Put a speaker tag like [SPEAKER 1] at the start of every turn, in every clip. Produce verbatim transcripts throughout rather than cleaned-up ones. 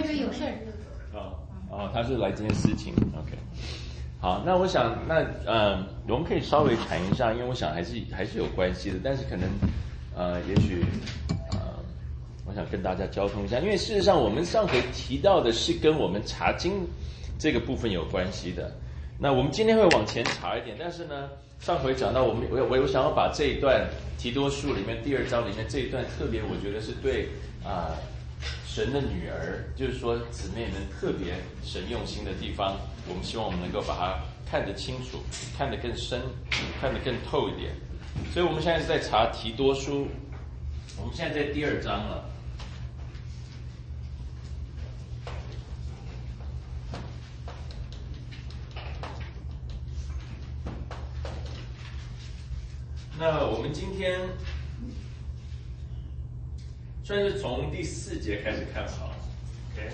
[SPEAKER 1] 边有事儿。
[SPEAKER 2] 哦哦，他是来这件事情 ，OK。好，那我想，那呃，我们可以稍微谈一下，因为我想还是还是有关系的，但是可能呃，也许呃，我想跟大家交通一下，因为事实上我们上回提到的是跟我们查经这个部分有关系的。那我们今天会往前查一点，但是呢，上回讲到我们我我有想要把这一段提多书里面第二章里面这一段特别，我觉得是对啊、呃、神的女儿，就是说姊妹们特别神用心的地方，我们希望我们能够把它看得清楚，看得更深，看得更透一点。所以我们现在是在查提多书，我们现在在第二章了。那我们今天算是从第四节开始看好 ，OK？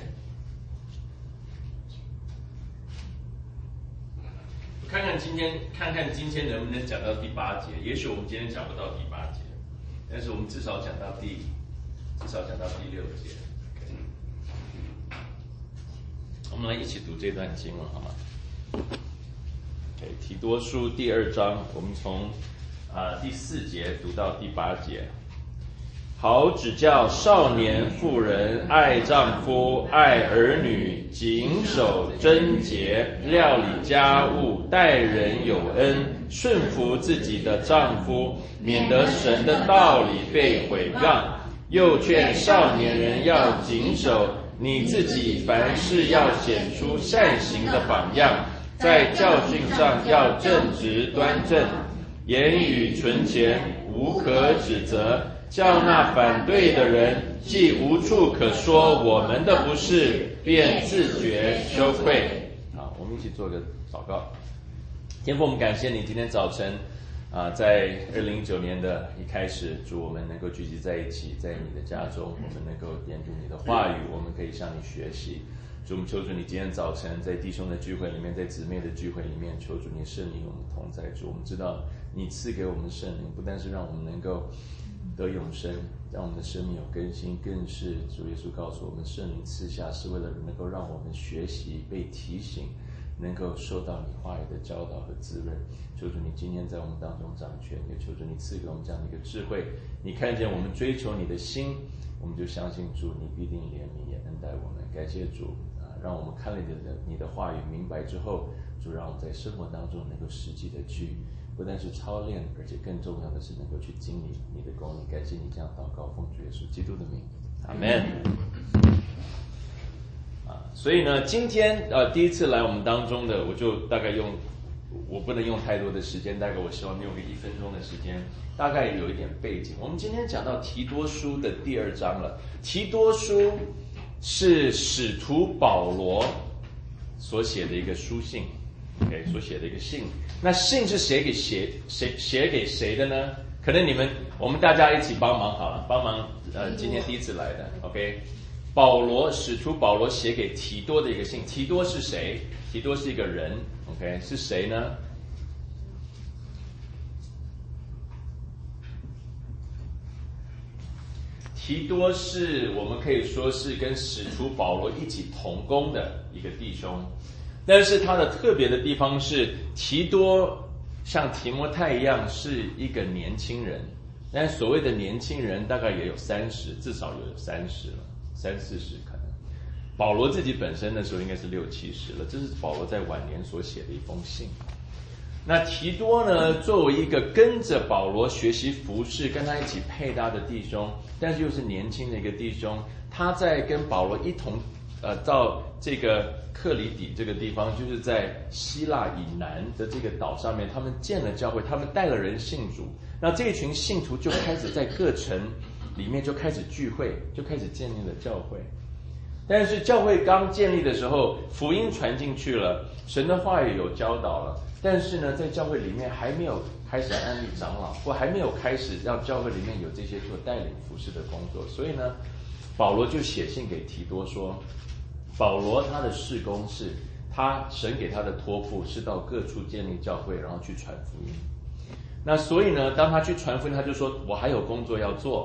[SPEAKER 2] 我看看今天，看看今天能不能讲到第八节。也许我们今天讲不到第八节，但是我们至少讲到第，至少讲到第六节。OK？ 我们来一起读这段经文好吗 ？OK， 提多书第二章，我们从啊、呃，第四节读到第八节。好指教少年妇人爱丈夫，爱儿女，谨守贞洁，料理家务，待人有恩，顺服自己的丈夫，免得神的道理被毁谤。又劝少年人要谨守，你自己凡事要显出善行的榜样，在教训上要正直端正，言语纯洁，无可指责，叫那反对的人既无处可说我们的不是，便自觉羞愧。好，我们一起做个祷告。天父，我们感谢你今天早晨啊，在二零一九年的一开始，主我们能够聚集在一起，在你的家中，我们能够研读你的话语，我们可以向你学习。主，我们求主你今天早晨在弟兄的聚会里面，在姊妹的聚会里面，求主你圣灵与我们同在。主，我们知道你赐给我们圣灵，不但是让我们能够得永生，让我们的生命有更新，更是主耶稣告诉我们，圣灵赐下是为了能够让我们学习，被提醒，能够受到你话语的教导和滋润。求主你今天在我们当中掌权，也求主你赐给我们这样的一个智慧，你看见我们追求你的心，我们就相信主你必定怜悯也恩待我们。感谢主啊，让我们看了你的你的话语明白之后，主让我们在生活当中能够实际的去不但是操练，而且更重要的是能够去经历你的公义。感谢你这样祷告，奉主耶稣基督的名，阿们。啊，所以呢，今天呃第一次来我们当中的，我就大概用，我不能用太多的时间，大概我希望用个一分钟的时间，大概有一点背景。我们今天讲到提多书的第二章了，提多书是使徒保罗所写的一个书信。OK， 所写的一个信，那信是谁给写谁写给谁的呢？可能你们我们大家一起帮忙好了，帮忙呃，今天第一次来的 ，OK， 保罗使徒保罗写给提多的一个信，提多是谁？提多是一个人 ，OK， 是谁呢？提多是我们可以说是跟使徒保罗一起同工的一个弟兄。但是他的特别的地方是，提多像提摩太一样是一个年轻人，但所谓的年轻人大概也有三十，至少有三十了，三四十可能。保罗自己本身的时候应该是六七十了，这是保罗在晚年所写的一封信。那提多呢，作为一个跟着保罗学习服事，跟他一起配搭的弟兄，但是又是年轻的一个弟兄，他在跟保罗一同呃到这个克里底这个地方，就是在希腊以南的这个岛上面，他们建了教会，他们带了人信主。那这一群信徒就开始在各城里面就开始聚会，就开始建立了教会。但是教会刚建立的时候，福音传进去了，神的话语有教导了，但是呢，在教会里面还没有开始安立长老，或还没有开始让教会里面有这些做带领服事的工作。所以呢，保罗就写信给提多说，保罗他的事工是他神给他的托付是到各处建立教会，然后去传福音。那所以呢，当他去传福音，他就说我还有工作要做，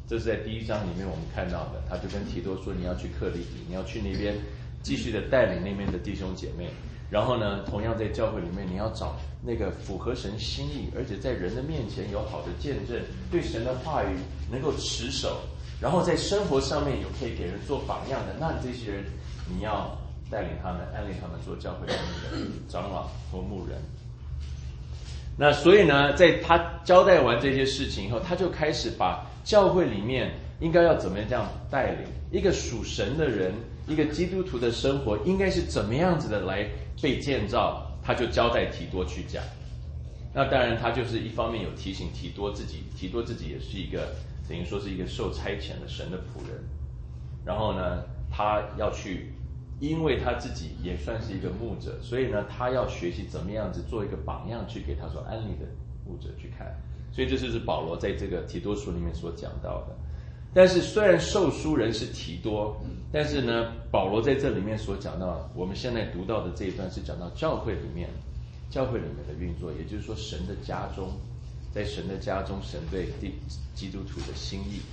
[SPEAKER 1] 这是在第一章里面我们看到的，他就跟提多说，你要去克里比，你要去那边继续的带领那边的弟兄姐妹。然后呢，同样在教会里面，你要找那个符合神心意，而且在人的面前有好的见证，对神的话语能够持守，然后在生活上面有可以给人做榜样的，那这些人你要带领他们，安利他们做教会里面的长老或牧人。那所以呢，在他交代完这些事情以后，他就开始把教会里面应该要怎么样这样带领一个属神的人，一个基督徒的生活应该是怎么样子的来被建造，他就交代提多去讲。那当然他就是一方面有提醒提多自己，提多自己也是一个等于说是一个受差遣的神的仆人，然后呢他要去，因为他自己也算是一个牧者，所以呢他要学习怎么样子做一个榜样去给他所安利的牧者去看。所以这就是保罗在这个提多书里面所讲到的。但是虽然受书人是提多，但是呢保罗在这里面所讲到，我们现在读到的这一段是讲到教会里面教会里面的运作，也就是说神的家中，在神的家中神对基督徒的心意。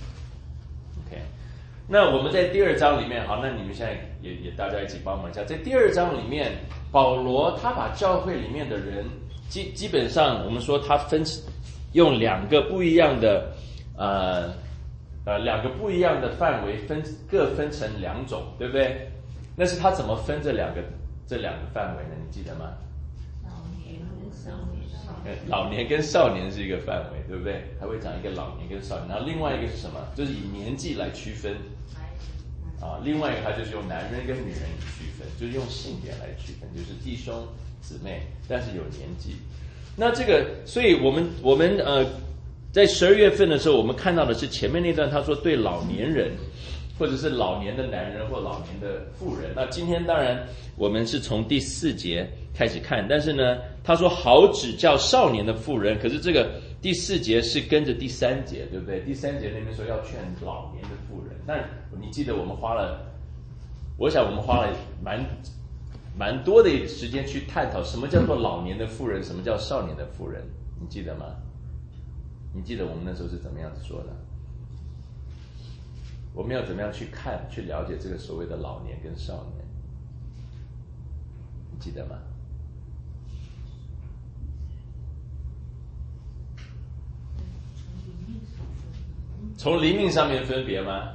[SPEAKER 1] OK， 那我们在第二章里面，好，那你们现在也也大家一起帮忙一下，在第二章里面保罗他把教会里面的人基基本上我们说他分用两个不一样的呃呃两个不一样的范围分各分成两种，对不对？那是他怎么分这两个这两个范围呢？你记得吗？
[SPEAKER 3] 老年跟少年，
[SPEAKER 1] 老年跟少年是一个范围，对不对？还会讲一个老年跟少年，然后另外一个是什么？就是以年纪来区分啊。另外一个它就是用男人跟女人区分，就是用性别来区分，就是弟兄姊妹，但是有年纪。那这个，所以我们我们呃，在十二月份的时候，我们看到的是前面那段，他说对老年人，或者是老年的男人或老年的妇人。那今天当然我们是从第四节开始看，但是呢，他说好指教少年的妇人，可是这个第四节是跟着第三节，对不对？第三节那边说要劝老年的妇人，但你记得我们花了，我想我们花了蛮蛮多的时间去探讨什么叫做老年的妇人，什么叫少年的妇人，你记得吗？你记得我们那时候是怎么样子说的？我们要怎么样去看去了解这个所谓的老年跟少年，你记得吗？从灵命上面分别吗？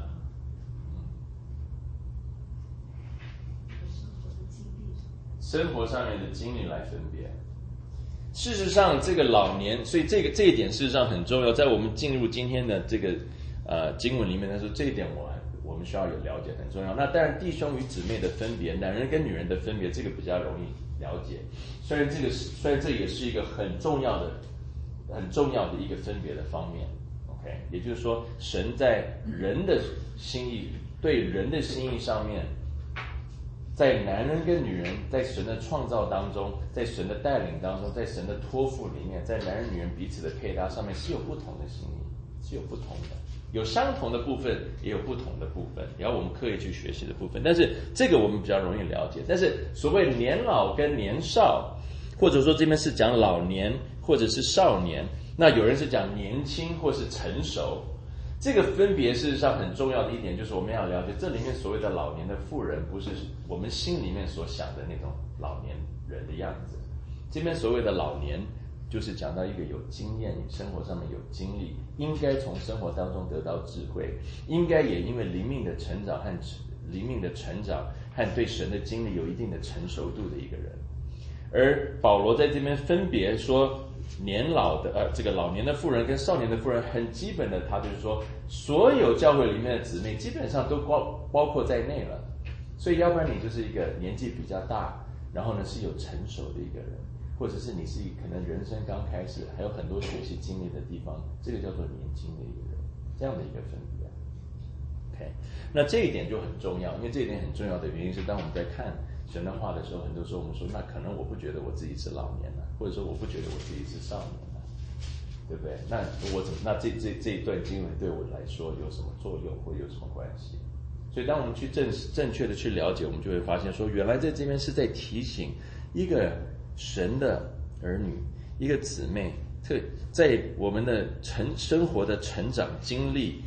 [SPEAKER 1] 生活上面的经历来分别。事实上这个老年，所以这个这一点事实上很重要，在我们进入今天的这个呃经文里面的时候，这一点我我们需要有了解，很重要。那当然弟兄与姊妹的分别，男人跟女人的分别，这个比较容易了解。虽然这个虽然这也是一个很重要的很重要的一个分别的方面。OK， 也就是说神在人的心意，对人的心意上面，在男人跟女人在神的创造当中，在神的带领当中，在神的托付里面，在男人女人彼此的配搭上面是有不同的心意，是有不同的，有相同的部分，也有不同的部分，也要我们刻意去学习的部分。但是这个我们比较容易了解。但是所谓年老跟年少，或者说这边是讲老年或者是少年，那有人是讲年轻或是成熟，这个分别事实上很重要的一点就是我们要了解，这里面所谓的老年的妇人，不是我们心里面所想的那种老年人的样子。这边所谓的老年，就是讲到一个有经验，生活上面有经历，应该从生活当中得到智慧，应该也因为灵命的成长和灵命的成长和对神的经历有一定的成熟度的一个人。而保罗在这边分别说年老的呃，这个老年的妇人跟少年的妇人，很基本的，他就是说，所有教会里面的姊妹基本上都包包括在内了。所以，要不然你就是一个年纪比较大，然后呢是有成熟的一个人，或者是你是可能人生刚开始，还有很多学习经历的地方，这个叫做年轻的一个人，这样的一个分别。OK， 那这一点就很重要，因为这一点很重要的原因是，当我们在看神的话的时候，很多时候我们说，那可能我不觉得我自己是老年了，或者说我不觉得我自己是少年了，对不对？那我怎么？那这这这一段经文对我来说有什么作用，或有什么关系？所以当我们去正正确的去了解，我们就会发现说，原来在这边是在提醒一个神的儿女，一个姊妹，特在我们的成生活的成长经历，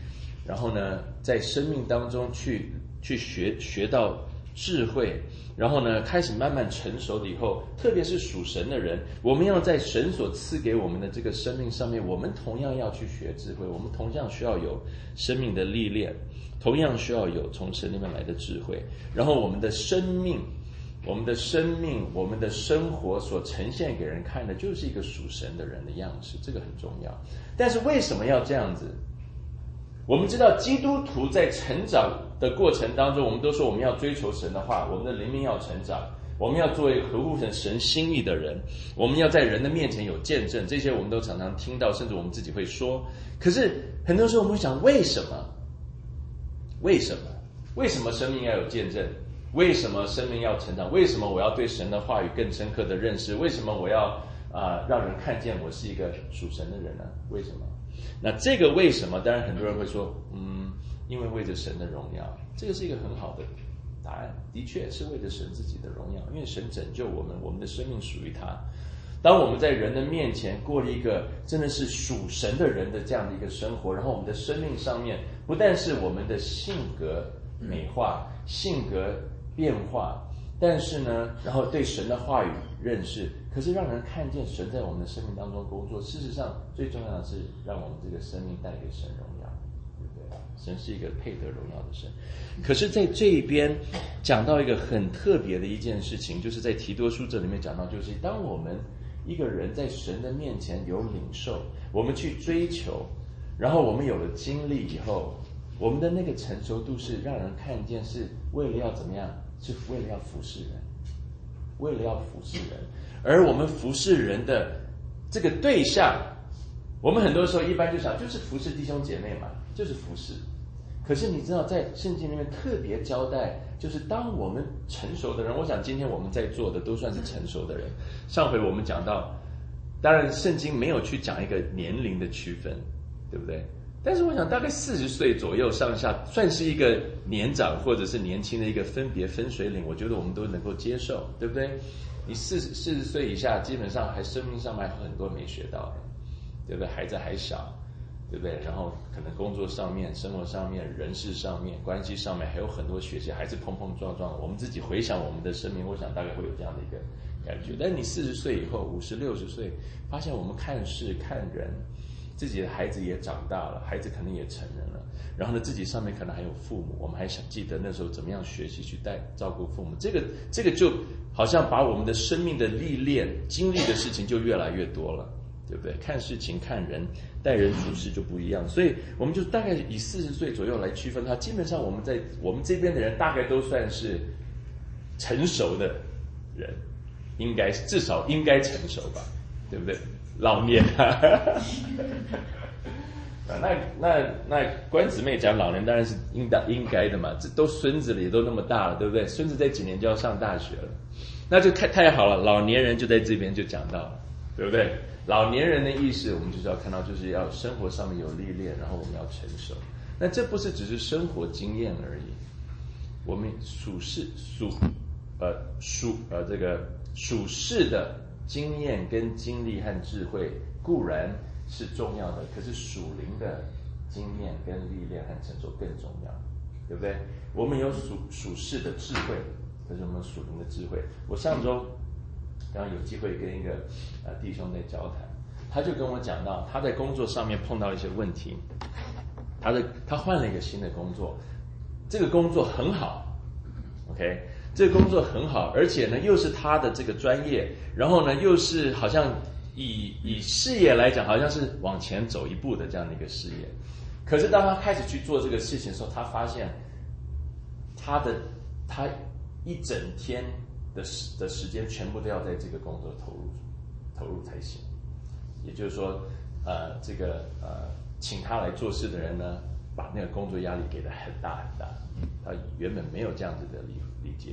[SPEAKER 1] 然后呢，在生命当中去去学学到智慧，然后呢，开始慢慢成熟了以后，特别是属神的人，我们要在神所赐给我们的这个生命上面，我们同样要去学智慧，我们同样需要有生命的历练，同样需要有从神里面来的智慧，然后我们的生命。我们的生命，我们的生活所呈现给人看的，就是一个属神的人的样式，这个很重要。但是为什么要这样子？我们知道基督徒在成长的过程当中，我们都说我们要追求神的话，我们的灵命要成长，我们要作为合乎神心意的人，我们要在人的面前有见证，这些我们都常常听到，甚至我们自己会说。可是很多时候我们会想，为什么？为什么？为什么生命要有见证？为什么生命要成长？为什么我要对神的话语更深刻的认识？为什么我要啊、呃、让人看见我是一个属神的人呢？为什么？那这个为什么？当然很多人会说，嗯，因为为着神的荣耀，这个是一个很好的答案，的确是为着神自己的荣耀，因为神拯救我们，我们的生命属于他。当我们在人的面前过了一个真的是属神的人的这样的一个生活，然后我们的生命上面不但是我们的性格美化，性格变化，但是呢，然后对神的话语认识，可是让人看见神在我们的生命当中工作。事实上，最重要的是让我们这个生命带给神荣耀，对不对？神是一个配得荣耀的神。可是在这一边讲到一个很特别的一件事情，就是在提多书这里面讲到，就是当我们一个人在神的面前有领受，我们去追求，然后我们有了经历以后，我们的那个成熟度是让人看见，是为了要怎么样？是为了要服侍人，为了要服侍人。而我们服侍人的这个对象，我们很多时候一般就想，就是服侍弟兄姐妹嘛，就是服侍。可是你知道，在圣经里面特别交代，就是当我们成熟的人，我想今天我们在座的都算是成熟的人。上回我们讲到，当然圣经没有去讲一个年龄的区分，对不对？但是我想大概四十岁左右上下算是一个年长或者是年轻的一个分别分水岭，我觉得我们都能够接受，对不对？你四十四十岁以下基本上还生命上还有很多没学到的，对不对？孩子还小，对不对？然后可能工作上面、生活上面、人事上面、关系上面还有很多学习，还是碰碰撞撞。我们自己回想我们的生命，我想大概会有这样的一个感觉。但你四十岁以后，五十六十岁，发现我们看事看人，自己的孩子也长大了，孩子可能也成人了，然后呢，自己上面可能还有父母，我们还想记得那时候怎么样学习去带照顾父母，这个这个就好像把我们的生命的历练经历的事情就越来越多了，对不对？看事情看人待人处事就不一样，所以我们就大概以四十岁左右来区分它。基本上我们在我们这边的人大概都算是成熟的人，应该至少应该成熟吧，对不对？老年啊，那那那关姊妹讲老年当然是应当应该的嘛，这都孙子了也都那么大了，对不对？孙子在几年就要上大学了，那就太太好了，老年人就在这边就讲到了，对不对？老年人的意识我们就是要看到，就是要生活上面有历练，然后我们要成熟。那这不是只是生活经验而已，我们属世属呃属呃这个属世的经验跟经历和智慧固然是重要的，可是属灵的经验跟历练和成熟更重要，对不对？我们有属属世的智慧，可是我们属灵的智慧。我上周刚刚有机会跟一个呃弟兄在交谈，他就跟我讲到他在工作上面碰到一些问题，他的他换了一个新的工作，这个工作很好 ，OK。这个工作很好，而且呢，又是他的这个专业，然后呢，又是好像以以事业来讲，好像是往前走一步的这样的一个事业。可是当他开始去做这个事情的时候，他发现他的他一整天的时的时间全部都要在这个工作投入投入才行。也就是说，呃，这个呃，请他来做事的人呢，把那个工作压力给得很大很大。他原本没有这样子的理理解，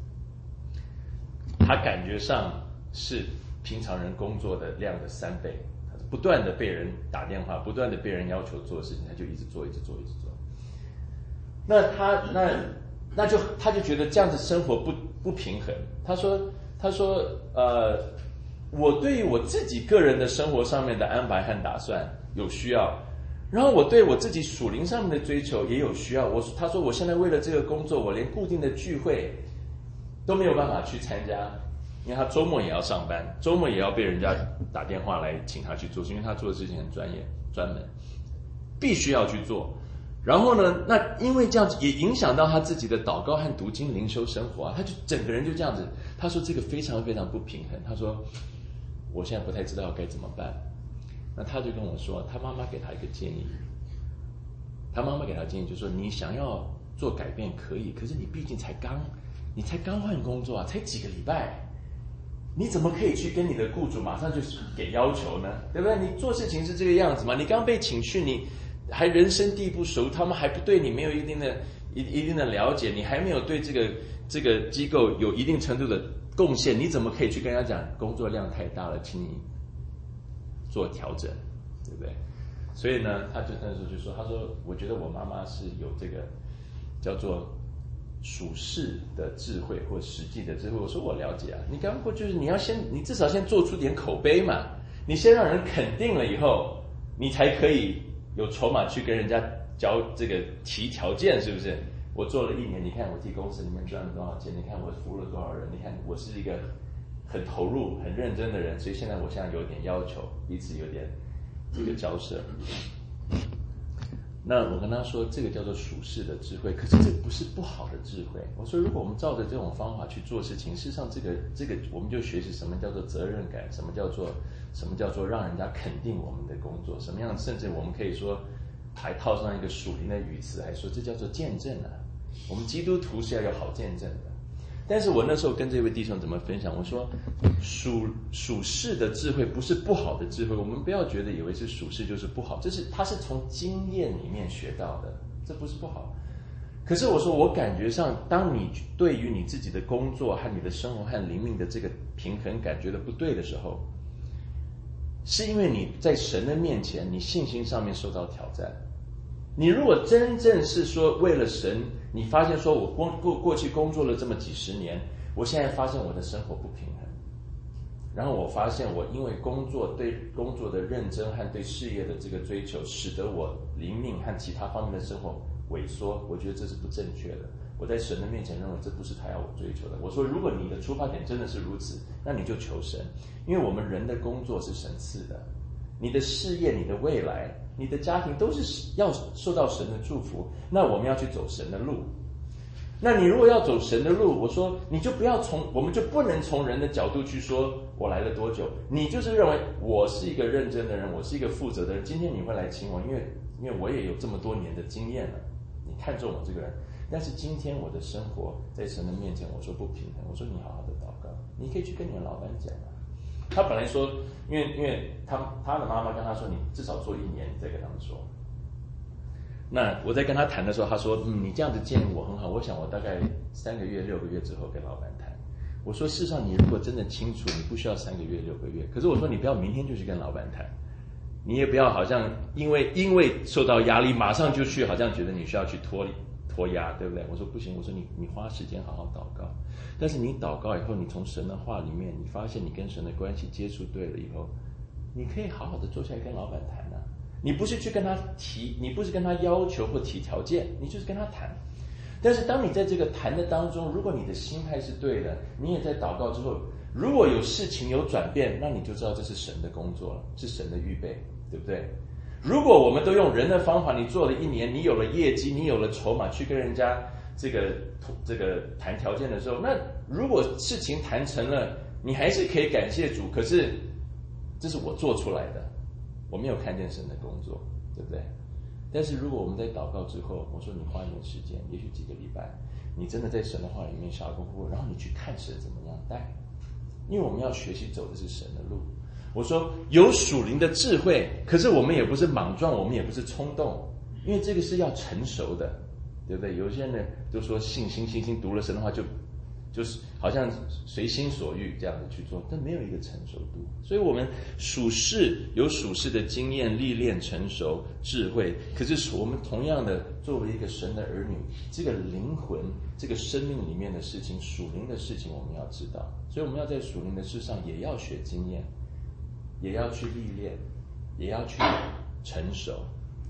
[SPEAKER 1] 他感觉上是平常人工作的量的三倍，他不断的被人打电话，不断的被人要求做事情，他就一直做，一直做，一直做。那他那那就他就觉得这样子生活不不平衡。他说他说呃，我对于我自己个人的生活上面的安排和打算有需要。 然后我对我自己属灵上面的追求也有需要。我他说我现在为了这个工作，我连固定的聚会都没有办法去参加，因为他周末也要上班，周末也要被人家打电话来请他去做，因为他做的事情很专业专门，必须要去做。然后呢，那因为这样子也影响到他自己的祷告和读经灵修生活啊，他就整个人就这样子。他说这个非常非常不平衡。他说我现在不太知道该怎么办。那他就跟我说，他妈妈给他一个建议。他妈妈给他建议就是说，你想要做改变可以，可是你毕竟才刚，你才刚换工作啊，才几个礼拜，你怎么可以去跟你的雇主马上就给要求呢？对不对？你做事情是这个样子嘛？你刚被请去，你还人生地不熟，他们还不对你没有一定的一一定的了解，你还没有对这个这个机构有一定程度的贡献，你怎么可以去跟他讲工作量太大了，请你做调整，对不对？所以呢，他就那时候就说，他说我觉得我妈妈是有这个叫做属世的智慧或实际的智慧。我说我了解啊，你刚过就是你要先，你至少先做出点口碑嘛，你先让人肯定了以后，你才可以有筹码去跟人家交这个提条件，是不是？我做了一年，你看我替公司里面赚了多少钱，你看我服务了多少人，你看我是一个很投入很认真的人，所以现在我现在有点要求，彼此有点这个交涉。那我跟他说，这个叫做属世的智慧，可是这不是不好的智慧。我说，如果我们照着这种方法去做事情，事实上这个这个我们就学习什么叫做责任感，什么叫做什么叫做让人家肯定我们的工作，什么样，甚至我们可以说还套上一个属灵的语词，还说这叫做见证啊。我们基督徒是要有好见证的。但是我那时候跟这位弟兄怎么分享？我说属属世的智慧不是不好的智慧，我们不要觉得以为是属世就是不好，这是他是从经验里面学到的，这不是不好。可是我说我感觉上，当你对于你自己的工作和你的生活和灵命的这个平衡感觉的不对的时候，是因为你在神的面前，你信心上面受到挑战。你如果真正是说为了神，你发现说我过过过去工作了这么几十年，我现在发现我的生活不平衡，然后我发现我因为工作对工作的认真和对事业的这个追求，使得我灵命和其他方面的生活萎缩，我觉得这是不正确的。我在神的面前认为这不是他要我追求的。我说如果你的出发点真的是如此，那你就求神，因为我们人的工作是神赐的，你的事业、你的未来、你的家庭都是要受到神的祝福，那我们要去走神的路。那你如果要走神的路，我说你就不要从，我们就不能从人的角度去说我来了多久，你就是认为我是一个认真的人，我是一个负责的人，今天你会来请我，因为因为我也有这么多年的经验了，你看中我这个人。但是今天我的生活在神的面前，我说不平衡，我说你好好的祷告，你可以去跟你的老板讲啊。他本来说，因为因为他他的妈妈跟他说，你至少做一年，你再跟他们说。那我在跟他谈的时候，他说，嗯，你这样子建议我很好，我想我大概三个月、六个月之后跟老板谈。我说，事实上你如果真的清楚，你不需要三个月、六个月。可是我说，你不要明天就去跟老板谈，你也不要好像因为因为受到压力，马上就去，好像觉得你需要去脱脱压，对不对？我说不行，我说你你花时间好好祷告。但是你祷告以后，你从神的话里面，你发现你跟神的关系接触对了以后，你可以好好的坐下来跟老板谈啊。你不是去跟他提，你不是跟他要求或提条件，你就是跟他谈。但是当你在这个谈的当中，如果你的心态是对的，你也在祷告之后，如果有事情有转变，那你就知道这是神的工作了，是神的预备，对不对？如果我们都用人的方法，你做了一年，你有了业绩，你有了筹码去跟人家这个这个谈条件的时候，那如果事情谈成了，你还是可以感谢主，可是这是我做出来的，我没有看见神的工作，对不对？但是如果我们在祷告之后，我说你花一点时间，也许几个礼拜，你真的在神的话里面下功夫，然后你去看神怎么样带，因为我们要学习走的是神的路。我说有属灵的智慧，可是我们也不是莽撞，我们也不是冲动，因为这个是要成熟的，对不对？有些人就说信心信心，读了神的话就就是好像随心所欲这样的去做，但没有一个成熟度。所以我们属世有属世的经验历练成熟智慧，可是我们同样的作为一个神的儿女，这个灵魂这个生命里面的事情，属灵的事情我们要知道，所以我们要在属灵的事上也要学经验，也要去历练，也要去成熟。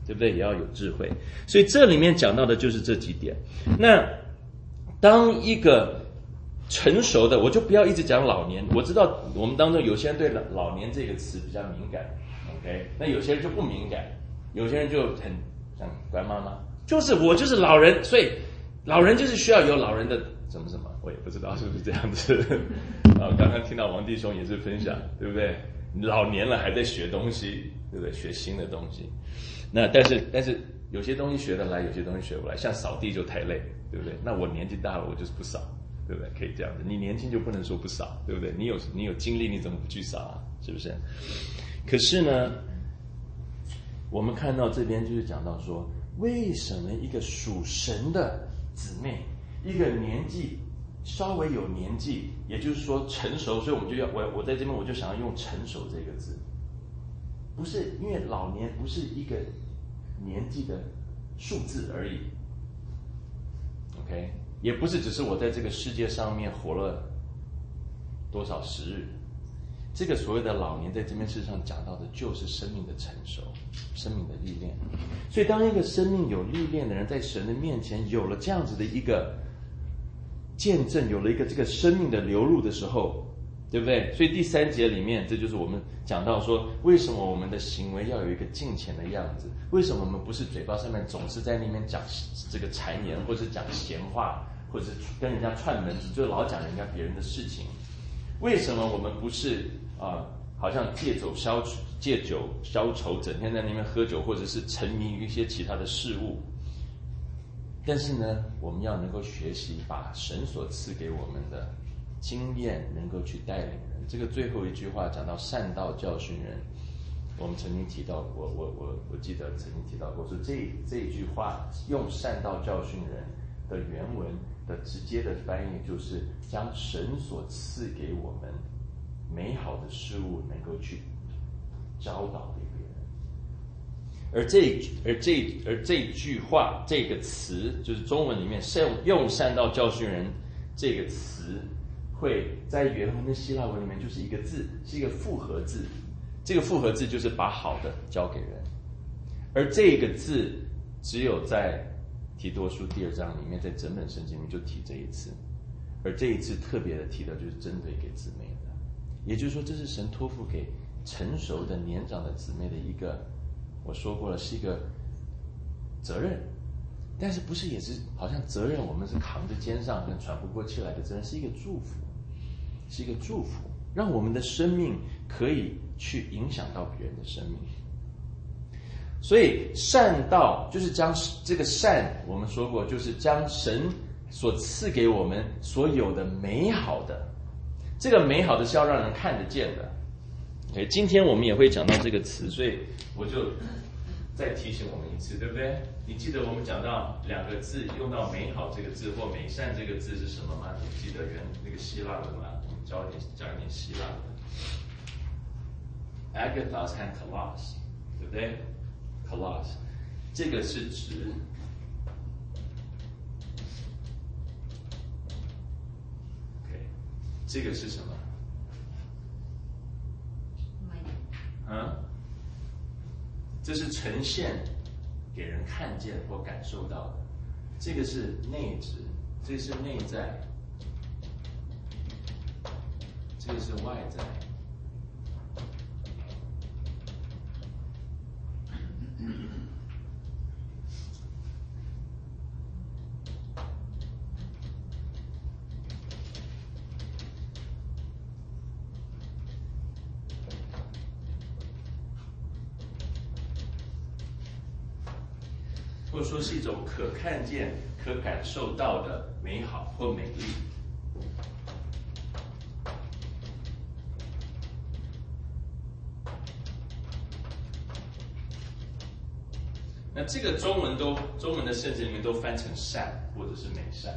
[SPEAKER 1] 对不对？也要有智慧。所以这里面讲到的就是这几点。那当一个成熟的，我就不要一直讲老年。我知道我们当中有些人对老年这个词比较敏感 ，OK？ 那有些人就不敏感，有些人就很像乖妈妈，就是我就是老人，所以老人就是需要有老人的什么什么，我也不知道是不是这样子。啊，刚刚听到王弟兄也是分享，对不对？老年了还在学东西，对不对？学新的东西。那但是但是有些东西学得来，有些东西学不来，像扫地就太累，对不对？那我年纪大了，我就是不扫。对不对？可以这样子，你年轻就不能说不扫，对不对？你有你有精力，你怎么不去扫啊？是不是？可是呢，我们看到这边就是讲到说，为什么一个属神的姊妹，一个年纪稍微有年纪，也就是说成熟，所以我们就要我我在这边我就想要用成熟这个字，不是因为老年不是一个年纪的数字而已 ，OK。也不是只是我在这个世界上面活了多少时日，这个所谓的老年在这边事实上讲到的就是生命的成熟，生命的历练。所以当一个生命有历练的人在神的面前有了这样子的一个见证，有了一个这个生命的流入的时候，对不对？所以第三节里面，这就是我们讲到说，为什么我们的行为要有一个敬虔的样子？为什么我们不是嘴巴上面总是在那边讲这个谗言，或者讲闲话，或者是跟人家串门子，就老讲人家别人的事情？为什么我们不是啊、呃，好像借酒消借酒消愁，整天在那边喝酒，或者是沉迷于一些其他的事物？但是呢，我们要能够学习把神所赐给我们的经验能够去带领人。这个最后一句话讲到善道教训人，我们曾经提到过，我我我记得曾经提到过，说这这一句话用善道教训人的原文的直接的翻译就是将神所赐给我们美好的事物能够去教导给别人。而这而这而这句话这个词，就是中文里面用善道教训人这个词，会在原文的希腊文里面就是一个字，是一个复合字。这个复合字就是把好的交给人，而这个字只有在提多书第二章里面，在整本圣经里面就提这一次，而这一次特别的提到就是针对给姊妹的，也就是说这是神托付给成熟的年长的姊妹的一个，我说过了是一个责任，但是不是也是好像责任我们是扛着肩上跟喘不过气来的责任，是一个祝福，是一个祝福，让我们的生命可以去影响到别人的生命。所以善道就是将这个善，我们说过就是将神所赐给我们所有的美好的，这个美好的是要让人看得见的。Okay, 今天我们也会讲到这个词，所以我就再提醒我们一次，对不对？你记得我们讲到两个字，用到美好这个字或美善这个字是什么吗？你记得原那个希腊文吗？我们教一点讲一点希腊文 ，agathos 和 kalos， 对不对 ？kalos 这个是指，OK， 这个是什么？啊，这是呈现给人看见或感受到的，这个是内质，这个是内在，这个是外在。或者说是一种可看见、可感受到的美好或美丽。那这个中文都中文的圣经里面都翻成善或者是美善。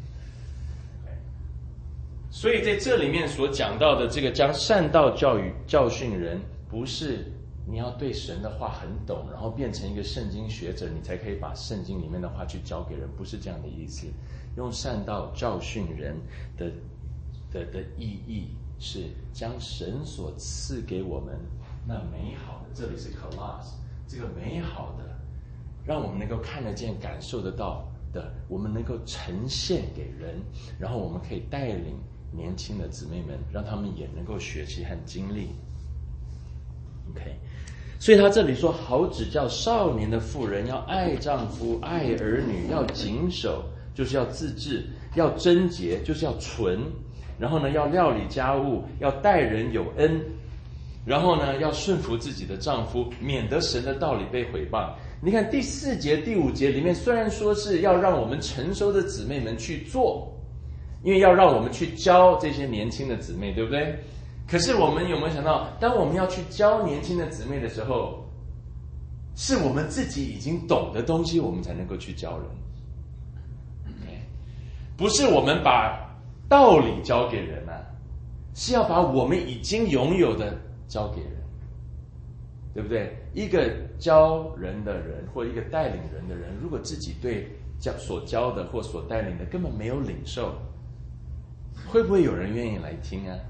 [SPEAKER 1] 所以在这里面所讲到的这个将善道教育教训人，不是你要对神的话很懂，然后变成一个圣经学者，你才可以把圣经里面的话去教给人，不是这样的意思。用善道教训人的的的意义是将神所赐给我们那美好的，这里是 kalos， 这个美好的让我们能够看得见、感受得到的，我们能够呈现给人，然后我们可以带领年轻的姊妹们，让他们也能够学习和经历。OK， 所以他这里说，好指教少年的妇人要爱丈夫、爱儿女，要谨守，就是要自制，要贞洁，就是要纯，然后呢，要料理家务，要待人有恩，然后呢，要顺服自己的丈夫，免得神的道理被毁谤。你看第四节、第五节里面，虽然说是要让我们成熟的姊妹们去做，因为要让我们去教这些年轻的姊妹，对不对？可是我们有没有想到，当我们要去教年轻的姊妹的时候，是我们自己已经懂的东西，我们才能够去教人。Okay? 不是我们把道理教给人啊，是要把我们已经拥有的教给人，对不对？一个教人的人或一个带领人的人，如果自己对教所教的或所带领的根本没有领受，会不会有人愿意来听啊？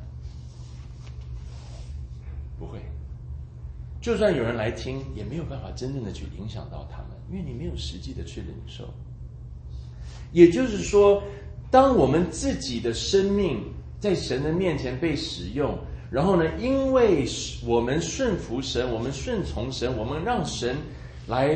[SPEAKER 1] 不会。就算有人来听，也没有办法真正的去影响到他们，因为你没有实际的去领受。也就是说，当我们自己的生命在神的面前被使用，然后呢，因为我们顺服神，我们顺从神，我们让神来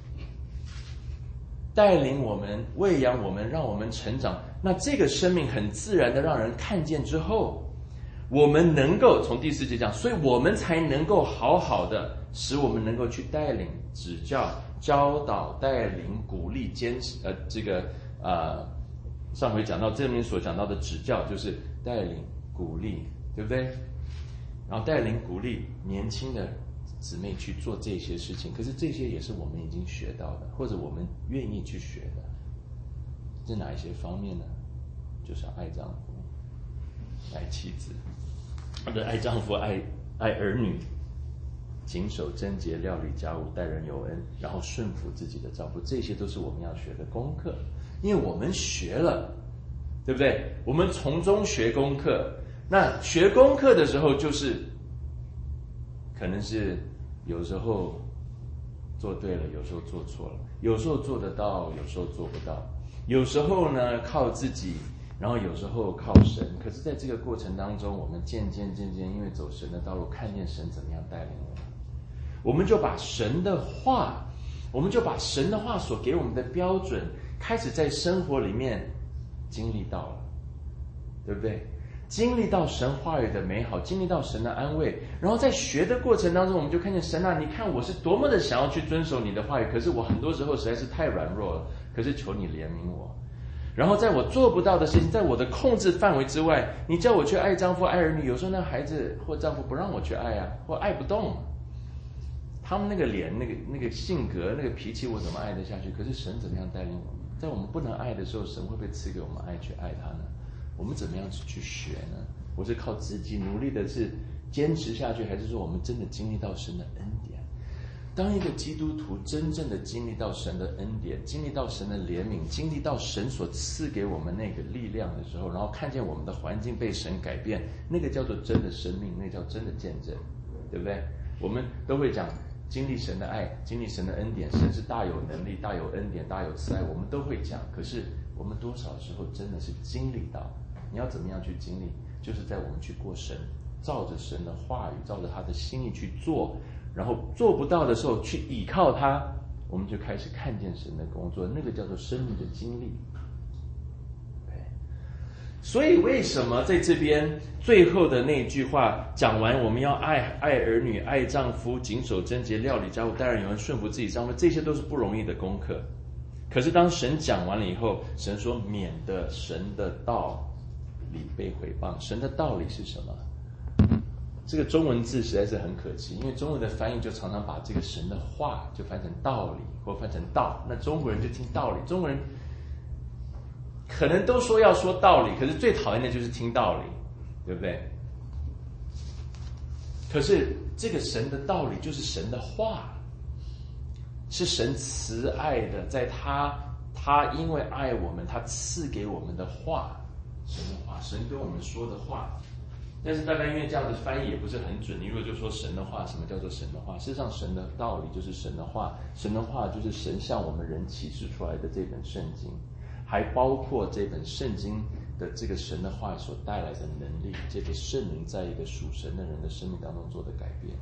[SPEAKER 1] 带领我们、喂养我们，让我们成长，那这个生命很自然的让人看见之后，我们能够从第四节讲，所以我们才能够好好的使我们能够去带领、指教、教导、带领、鼓励、坚持。呃，这个呃，上回讲到这里面所讲到的指教，就是带领、鼓励，对不对？然后带领、鼓励年轻的姊妹去做这些事情，可是这些也是我们已经学到的，或者我们愿意去学的。是哪一些方面呢？就是爱丈夫、爱妻子，或者爱丈夫、爱爱儿女，谨守贞洁，料理家务，待人有恩，然后顺服自己的丈夫，这些都是我们要学的功课。因为我们学了，对不对？我们从中学功课。那学功课的时候，就是可能是有时候做对了，有时候做错了，有时候做得到，有时候做不到，有时候呢靠自己，然后有时候靠神。可是在这个过程当中，我们渐渐渐渐因为走神的道路，看见神怎么样带领我们，我们就把神的话，我们就把神的话所给我们的标准，开始在生活里面经历到了，对不对？经历到神话语的美好，经历到神的安慰，然后在学的过程当中，我们就看见神啊，你看我是多么的想要去遵守你的话语，可是我很多时候实在是太软弱了，可是求你怜悯我。然后在我做不到的事情，在我的控制范围之外，你叫我去爱丈夫、爱儿女，有时候那孩子或丈夫不让我去爱啊，或爱不动，他们那个脸、那个那个性格、那个脾气，我怎么爱得下去？可是神怎么样带领我们？在我们不能爱的时候，神会不会赐给我们爱去爱他呢？我们怎么样去学呢？我是靠自己努力的是坚持下去，还是说我们真的经历到神的恩典？当一个基督徒真正的经历到神的恩典，经历到神的怜悯，经历到神所赐给我们那个力量的时候，然后看见我们的环境被神改变，那个叫做真的生命，那叫真的见证，对不对？我们都会讲经历神的爱，经历神的恩典，神是大有能力、大有恩典、大有慈爱，我们都会讲。可是我们多少时候真的是经历到？你要怎么样去经历？就是在我们去过神，照着神的话语，照着他的心意去做，然后做不到的时候去倚靠他，我们就开始看见神的工作，那个叫做生命的经历。所以为什么在这边最后的那句话讲完，我们要爱爱儿女、爱丈夫、谨守贞洁、料理家务、待人有恩、顺服自己丈夫，这些都是不容易的功课。可是当神讲完了以后，神说免得神的道理被毁谤。神的道理是什么？这个中文字实在是很可惜，因为中文的翻译就常常把这个神的话就翻成道理，或翻成道，那中国人就听道理。中国人可能都说要说道理，可是最讨厌的就是听道理，对不对？可是这个神的道理就是神的话，是神慈爱的，在他他因为爱我们，他赐给我们的话，神的话，神跟我们说的话。 但是大概因为这样的翻译也不是很准，你如果就说神的话，什么叫做神的话？事实上，神的道理就是神的话，神的话就是神向我们人启示出来的这本圣经，还包括这本圣经的这个神的话所带来的能力，这个圣灵在一个属神的人的生命当中做的改变。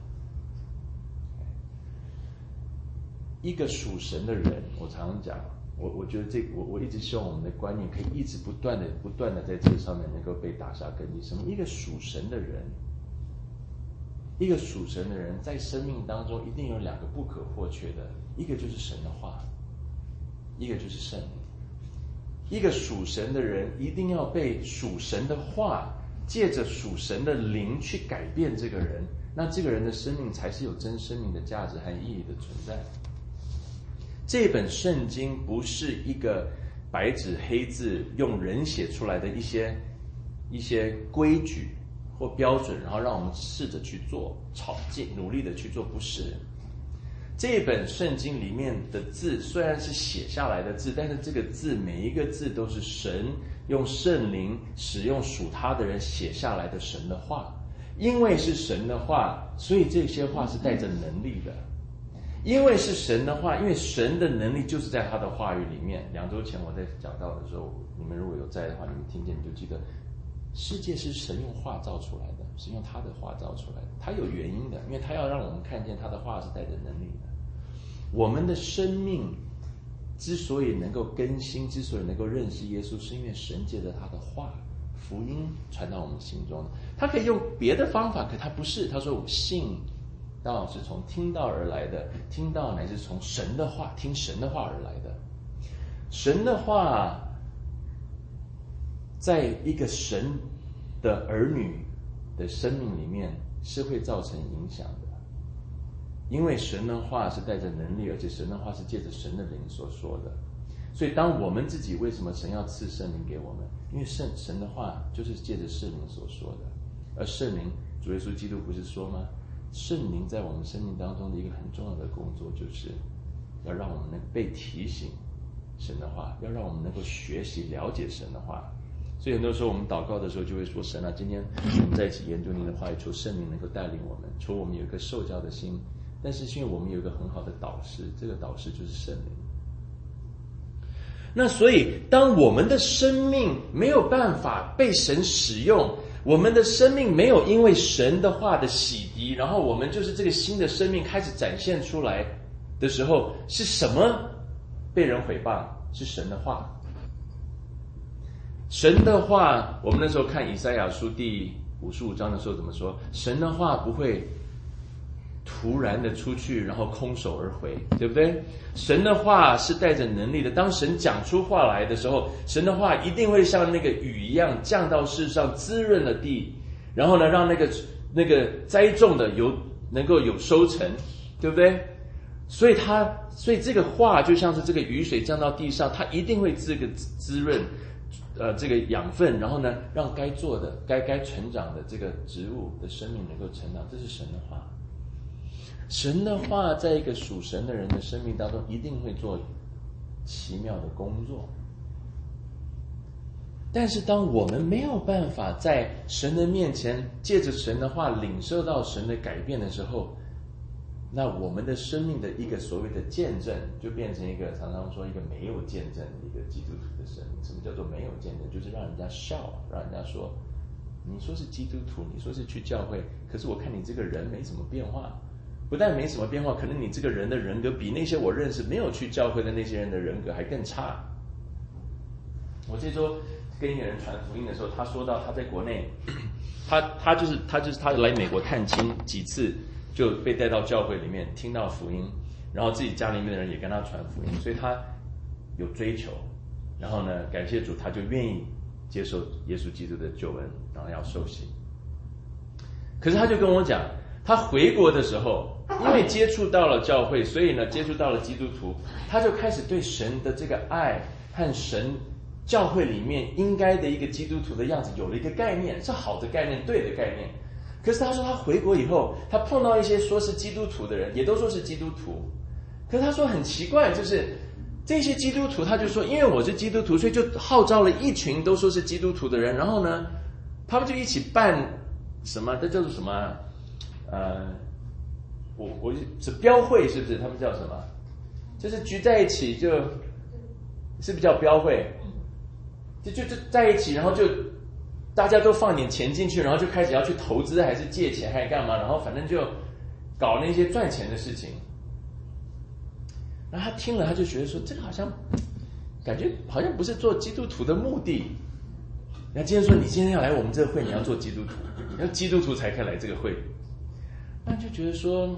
[SPEAKER 1] 一个属神的人，我常常讲，我我觉得这我我一直希望我们的观念可以一直不断的不断的在这上面能够被打下根基。什么？一个属神的人，一个属神的人在生命当中一定有两个不可或缺的，一个就是神的话，一个就是圣灵。一个属神的人一定要被属神的话借着属神的灵去改变这个人，那这个人的生命才是有真生命的价值和意义的存在。这本圣经不是一个白纸黑字用人写出来的一些一些规矩或标准，然后让我们试着去做，吵劲努力的去做，不是。这本圣经里面的字虽然是写下来的字，但是这个字每一个字都是神用圣灵使用属他的人写下来的神的话。因为是神的话，所以这些话是带着能力的。因为是神的话，因为神的能力就是在他的话语里面。两周前我在讲到的时候，你们如果有在的话，你们听见你就记得，世界是神用话造出来的，是用他的话造出来的，他有原因的，因为他要让我们看见他的话是带着能力的。我们的生命之所以能够更新，之所以能够认识耶稣，是因为神借着他的话福音传到我们心中。他可以用别的方法，可他不是。他说我信道是从听道而来的，听道乃是从神的话，听神的话而来的。神的话在一个神的儿女的生命里面是会造成影响的，因为神的话是带着能力，而且神的话是借着神的灵所说的。所以当我们自己为什么神要赐圣灵给我们？因为圣神的话就是借着圣灵所说的。而圣灵，主耶稣基督不是说吗？圣灵在我们生命当中的一个很重要的工作，就是要让我们能被提醒神的话，要让我们能够学习了解神的话。所以很多时候我们祷告的时候就会说，神啊，今天我们在一起研究你的话语，求圣灵能够带领我们，求我们有一个受教的心。但是因为我们有一个很好的导师，这个导师就是圣灵。那所以当我们的生命没有办法被神使用，我们的生命没有因为神的话的洗涤，然后我们就是这个新的生命开始展现出来的时候，是什么被人毁谤？是神的话。神的话，我们那时候看以赛亚书第五十五章的时候怎么说？神的话不会突然的出去，然后空手而回，对不对？神的话是带着能力的。当神讲出话来的时候，神的话一定会像那个雨一样降到世上，滋润了地，然后呢，让那个那个栽种的有能够有收成，对不对？所以它，所以这个话就像是这个雨水降到地上，它一定会这个滋润，呃，这个养分，然后呢，让该做的、该该成长的这个植物的生命能够成长，这是神的话。神的话在一个属神的人的生命当中一定会做奇妙的工作。但是当我们没有办法在神的面前借着神的话领受到神的改变的时候，那我们的生命的一个所谓的见证就变成一个常常说一个没有见证的一个基督徒的生命。什么叫做没有见证？就是让人家笑，让人家说你说是基督徒，你说是去教会，可是我看你这个人没什么变化。不但没什么变化，可能你这个人的人格比那些我认识没有去教会的那些人的人格还更差。我这周跟一个人传福音的时候，他说到他在国内，他他就是他就是他来美国探亲几次，就被带到教会里面听到福音，然后自己家里面的人也跟他传福音，所以他有追求，然后呢，感谢主，他就愿意接受耶稣基督的救恩，然后要受洗。可是他就跟我讲，他回国的时候，因为接触到了教会，所以呢，接触到了基督徒，他就开始对神的这个爱和神教会里面应该的一个基督徒的样子有了一个概念，是好的概念，对的概念。可是他说他回国以后，他碰到一些说是基督徒的人，也都说是基督徒。可是他说很奇怪，就是这些基督徒，他就说因为我是基督徒，所以就号召了一群都说是基督徒的人，然后呢，他们就一起办什么？这叫做什么？呃，我我是标会是不是？他们叫什么？就是聚在一起就，是不是叫标会？就就就在一起，然后就大家都放点钱进去，然后就开始要去投资，还是借钱，还是干嘛？然后反正就搞那些赚钱的事情。然后他听了，他就觉得说，这个好像感觉好像不是做基督徒的目的。那今天说你今天要来我们这个会，你要做基督徒，要基督徒才可以来这个会。那就觉得说，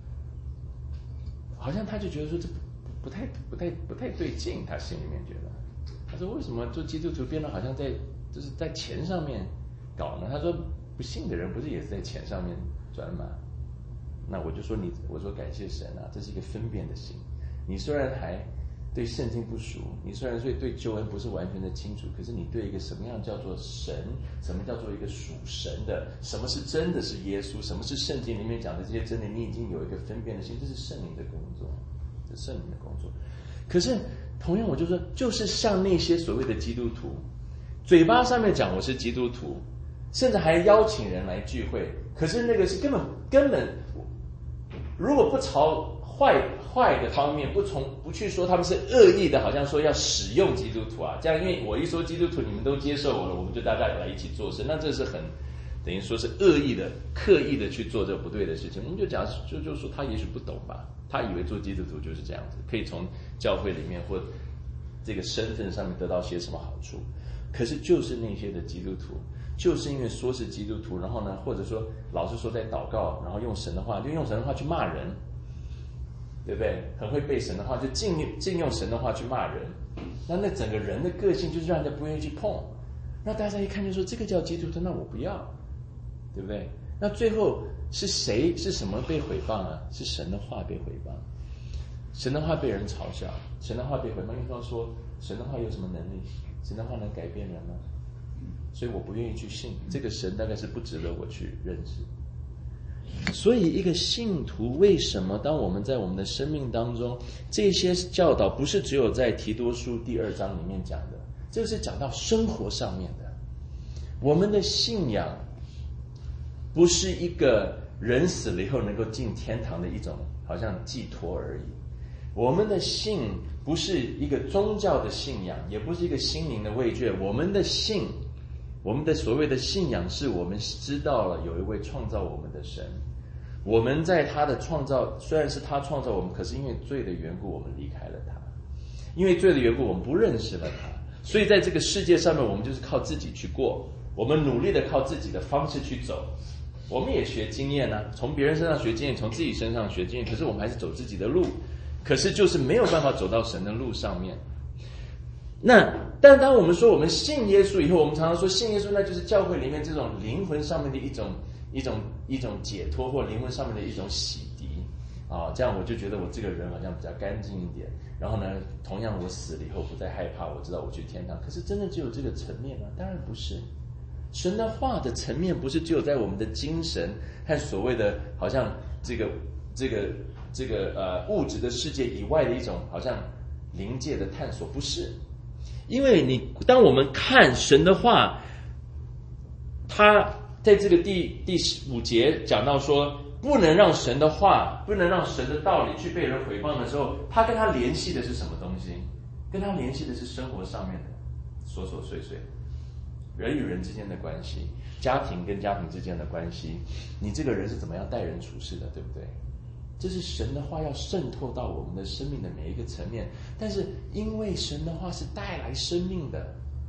[SPEAKER 1] 好像他就觉得说这不太不太不太对劲，他心里面觉得，他说为什么做基督徒变得好像在就是在钱上面搞呢？他说不信的人不是也是在钱上面转吗？那我就说你，我说感谢神啊，这是一个分辨的心。你虽然还对圣经不熟，你虽然对对救恩不是完全的清楚，可是你对一个什么样叫做神，什么叫做一个属神的，什么是真的是耶稣，什么是圣经里面讲的这些真理，你已经有一个分辨的心，这是圣灵的工作，这是圣灵的工作。可是同样我就说，就是像那些所谓的基督徒，嘴巴上面讲我是基督徒，甚至还邀请人来聚会，可是那个是根本根本，如果不朝坏坏的方面，不从不去说他们是恶意的，好像说要使用基督徒啊，这样因为我一说基督徒，你们都接受我了，我们就大家来一起做事，那这是很等于说是恶意的、刻意的去做这不对的事情。我们就讲，就就说他也许不懂吧，他以为做基督徒就是这样子，可以从教会里面或这个身份上面得到些什么好处。可是就是那些的基督徒，就是因为说是基督徒，然后呢，或者说老是说在祷告，然后用神的话，就用神的话去骂人。对不对？很会背神的话，就尽用尽用神的话去骂人，那那整个人的个性就是让人家不愿意去碰。那大家一看就说这个叫基督徒，那我不要，对不对？那最后是谁是什么被毁谤啊？是神的话被毁谤，神的话被人嘲笑，神的话被毁谤。因为说神的话有什么能力？神的话能改变人吗？所以我不愿意去信这个神，大概是不值得我去认识。所以一个信徒为什么当我们在我们的生命当中，这些教导不是只有在提多书第二章里面讲的，这个是讲到生活上面的。我们的信仰不是一个人死了以后能够进天堂的一种好像寄托而已，我们的信不是一个宗教的信仰，也不是一个心灵的慰藉。我们的信，我们的所谓的信仰，是我们知道了有一位创造我们的神，我们在他的创造，虽然是他创造我们，可是因为罪的缘故我们离开了他，因为罪的缘故我们不认识了他，所以在这个世界上面我们就是靠自己去过，我们努力的靠自己的方式去走。我们也学经验啊，从别人身上学经验，从自己身上学经验，可是我们还是走自己的路，可是就是没有办法走到神的路上面。那但当我们说我们信耶稣以后，我们常常说信耶稣，那就是教会里面这种灵魂上面的一种一种一种解脱，或灵魂上面的一种洗涤啊，这样我就觉得我这个人好像比较干净一点。然后呢，同样我死了以后不再害怕，我知道我去天堂。可是真的只有这个层面吗？当然不是。神的话的层面不是只有在我们的精神和所谓的好像这个这个这个呃物质的世界以外的一种好像灵界的探索，不是。因为你当我们看神的话，他在这个第第五节讲到说，不能让神的话，不能让神的道理去被人毁谤的时候，他跟他联系的是什么东西？跟他联系的是生活上面的琐琐碎碎，人与人之间的关系，家庭跟家庭之间的关系，你这个人是怎么样待人处事的，对不对？这是神的话要渗透到我们的生命的每一个层面。但是因为神的话是带来生命的，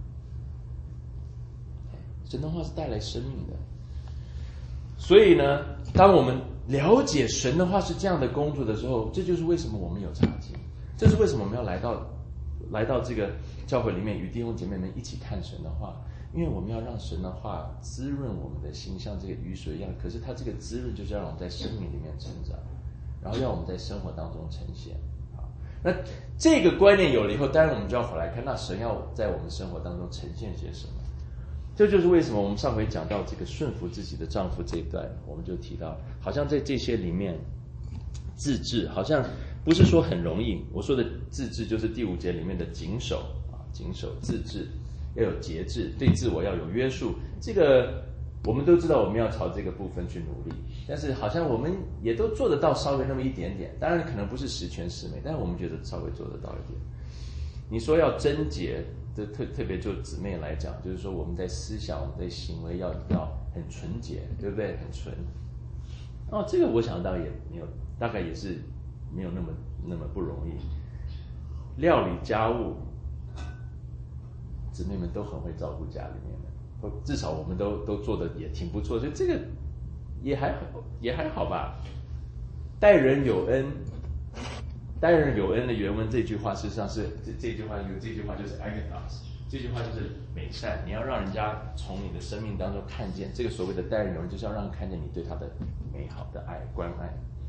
[SPEAKER 1] 神的话是带来生命的，所以呢，当我们了解神的话是这样的工作的时候，这就是为什么我们有查经，这是为什么我们要来到来到这个教会里面与弟兄姐妹们一起看神的话，因为我们要让神的话滋润我们的心，像这个雨水一样。可是它这个滋润就是让我们在生命里面成长，然后让我们在生活当中呈现。好，那这个观念有了以后，当然我们就要回来看，那神要在我们生活当中呈现些什么。这就是为什么我们上回讲到这个顺服自己的丈夫这一段，我们就提到好像在这些里面自制好像不是说很容易。我说的自制就是第五节里面的谨守啊，谨守自制，要有节制，对自我要有约束。这个我们都知道我们要朝这个部分去努力，但是好像我们也都做得到稍微那么一点点，当然可能不是十全十美，但是我们觉得稍微做得到一点。你说要贞洁，这特特别就姊妹来讲，就是说我们在思想、我们在行为要要很纯洁，对不对？很纯。哦，这个我想到也没有，大概也是没有那么那么不容易。料理家务，姊妹们都很会照顾家里面的，或至少我们都都做的也挺不错，所以这个也还好，也还好吧。待人有恩，待人有恩的原文这句话，事实上是这这句话有这句话就是 agathos， 这句话就是美善，你要让人家从你的生命当中看见这个所谓的待人有恩，就是要让人看见你对他的美好的爱关爱。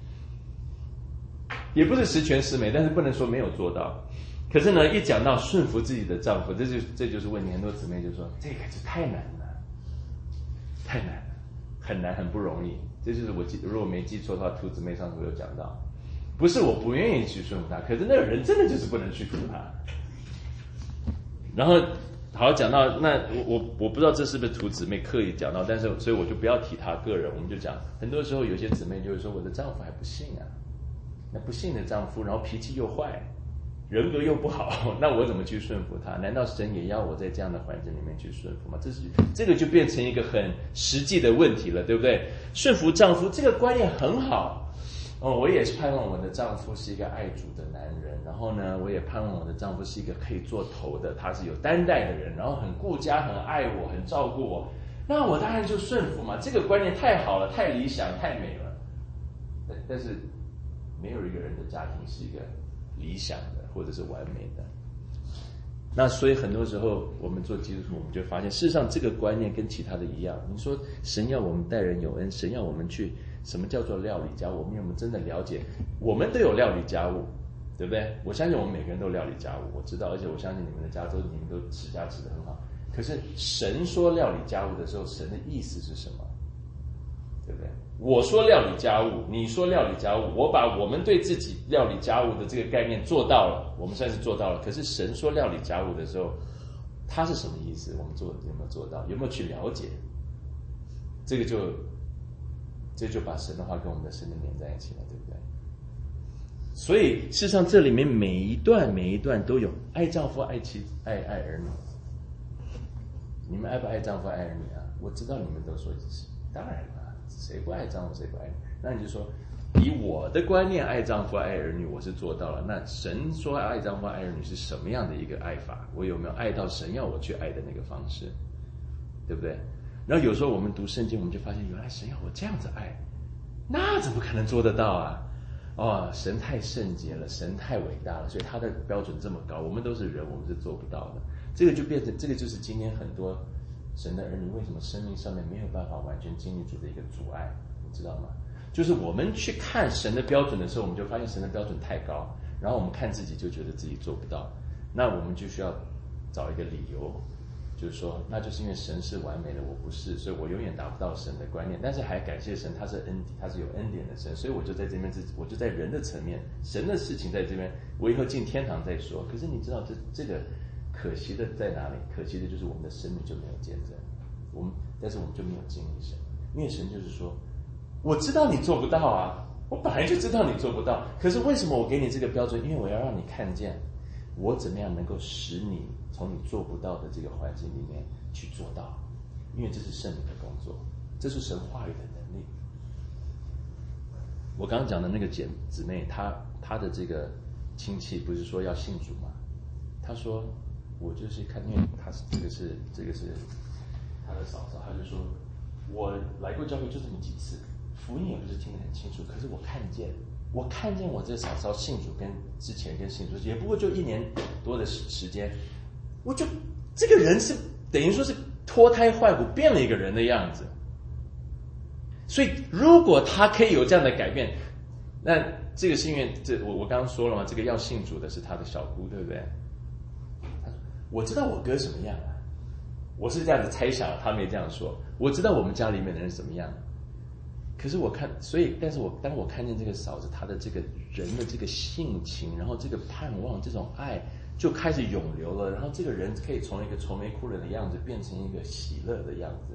[SPEAKER 1] 也不是十全十美，但是不能说没有做到。可是呢，一讲到顺服自己的丈夫，这就这就是问题。很多姊妹就说这个就太难了，太难了，很难，很不容易。这就是我记，如果没记错的话，图姊妹上次有讲到，不是我不愿意去顺服他，可是那个人真的就是不能去服他。然后好讲到那我我我不知道这是不是图姊妹刻意讲到，但是所以我就不要提他个人，我们就讲很多时候有些姊妹就会说我的丈夫还不信啊，那不信的丈夫，然后脾气又坏，人格又不好，那我怎么去顺服他？难道神也要我在这样的环境里面去顺服吗？这是这个就变成一个很实际的问题了，对不对？顺服丈夫这个观念很好哦，我也是盼望我的丈夫是一个爱主的男人，然后呢，我也盼望我的丈夫是一个可以做头的，他是有担待的人，然后很顾家、很爱我、很照顾我，那我当然就顺服嘛。这个观念太好了，太理想、太美了。但但是没有一个人的家庭是一个理想的或者是完美的。那所以很多时候我们做基督徒，我们就发现事实上这个观念跟其他的一样。你说神要我们待人有恩，神要我们去什么叫做料理家务，我们有没有真的了解？我们都有料理家务，对不对？我相信我们每个人都料理家务，我知道，而且我相信你们的家都你们都持家持得很好。可是神说料理家务的时候，神的意思是什么？对不对？我说料理家务，你说料理家务，我把我们对自己料理家务的这个概念做到了，我们算是做到了。可是神说料理家务的时候，他是什么意思？我们做有没有做到？有没有去了解？这个就这就把神的话跟我们的生命连在一起了，对不对？所以事实上这里面每一段每一段都有爱丈夫、爱妻、爱爱儿女。你们爱不爱丈夫、爱儿女啊？我知道你们都说当然了。谁不爱丈夫，谁不爱你？那你就说，以我的观念，爱丈夫、爱儿女，我是做到了。那神说爱丈夫、爱儿女是什么样的一个爱法？我有没有爱到神要我去爱的那个方式？对不对？然后有时候我们读圣经，我们就发现，原来神要我这样子爱，那怎么可能做得到啊？哦，神太圣洁了，神太伟大了，所以他的标准这么高，我们都是人，我们是做不到的。这个就变成，这个就是今天很多神的儿女为什么生命上面没有办法完全经历主的一个阻碍，你知道吗？就是我们去看神的标准的时候，我们就发现神的标准太高，然后我们看自己就觉得自己做不到，那我们就需要找一个理由，就是说，那就是因为神是完美的，我不是，所以我永远达不到神的观念。但是还感谢神，他是恩，他是有恩典的神，所以我就在这边自己，我就在人的层面，神的事情在这边，我以后进天堂再说。可是你知道这这个。可惜的在哪里？可惜的就是我们的生命就没有见证，我们但是我们就没有经历神，因为神就是说，我知道你做不到啊，我本来就知道你做不到，可是为什么我给你这个标准？因为我要让你看见，我怎么样能够使你从你做不到的这个环境里面去做到，因为这是圣灵的工作，这是神话语的能力。我刚刚讲的那个姐姊妹，她她的这个亲戚不是说要信主吗？她说。我就是看，因为他是这个是这个是他的嫂嫂，他就说，我来过教会就这么几次，福音也不是听得很清楚，可是我看见，我看见我这嫂嫂信主跟之前跟信主也不过就一年多的时时间，我就这个人是等于说是脱胎换骨，变了一个人的样子。所以如果他可以有这样的改变，那这个是因为这我我刚刚说了嘛，这个要信主的是他的小姑，对不对？我知道我哥什么样啊，我是这样子猜想，他没这样说。我知道我们家里面的人什么样，可是我看，所以，但是我当我看见这个嫂子，她的这个人的这个性情，然后这个盼望，这种爱就开始涌流了，然后这个人可以从一个愁眉苦脸的样子变成一个喜乐的样子，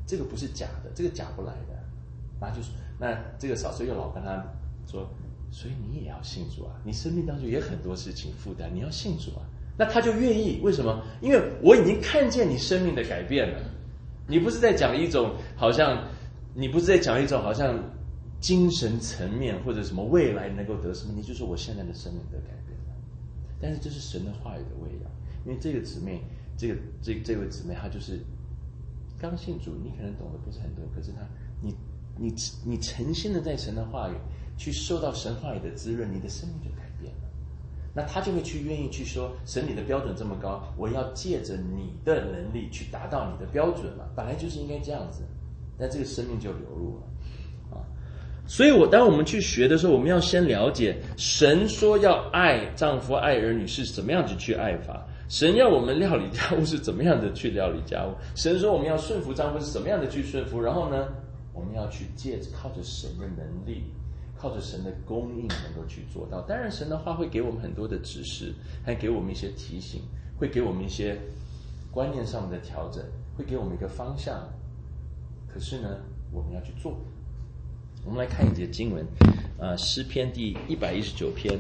[SPEAKER 1] 这个不是假的，这个假不来的。那就是那这个嫂子又老跟他说，所以你也要信主啊，你生命当中也很多事情负担，你要信主啊。那他就愿意，为什么？因为我已经看见你生命的改变了。你不是在讲一种好像，你不是在讲一种好像精神层面或者什么未来能够得什么，你就说我现在的生命得改变了。但是这是神的话语的喂养，因为这个姊妹，这个这这位姊妹，她就是刚信主，你可能懂得不是很多，可是她，你你你诚心的在神的话语去受到神话语的滋润，你的生命就改变了。那他就会去愿意去说，神你的标准这么高，我要借着你的能力去达到你的标准嘛，本来就是应该这样子，但这个生命就流入了啊。所以我当我们去学的时候，我们要先了解神说要爱丈夫爱儿女是怎么样子去爱法，神要我们料理家务是怎么样的去料理家务，神说我们要顺服丈夫是怎么样的去顺服，然后呢我们要去借着靠着神的能力，靠着神的供应能够去做到。当然神的话会给我们很多的指示，还给我们一些提醒，会给我们一些观念上的调整，会给我们一个方向，可是呢我们要去做。我们来看一节经文，呃，诗篇第一百一十九篇。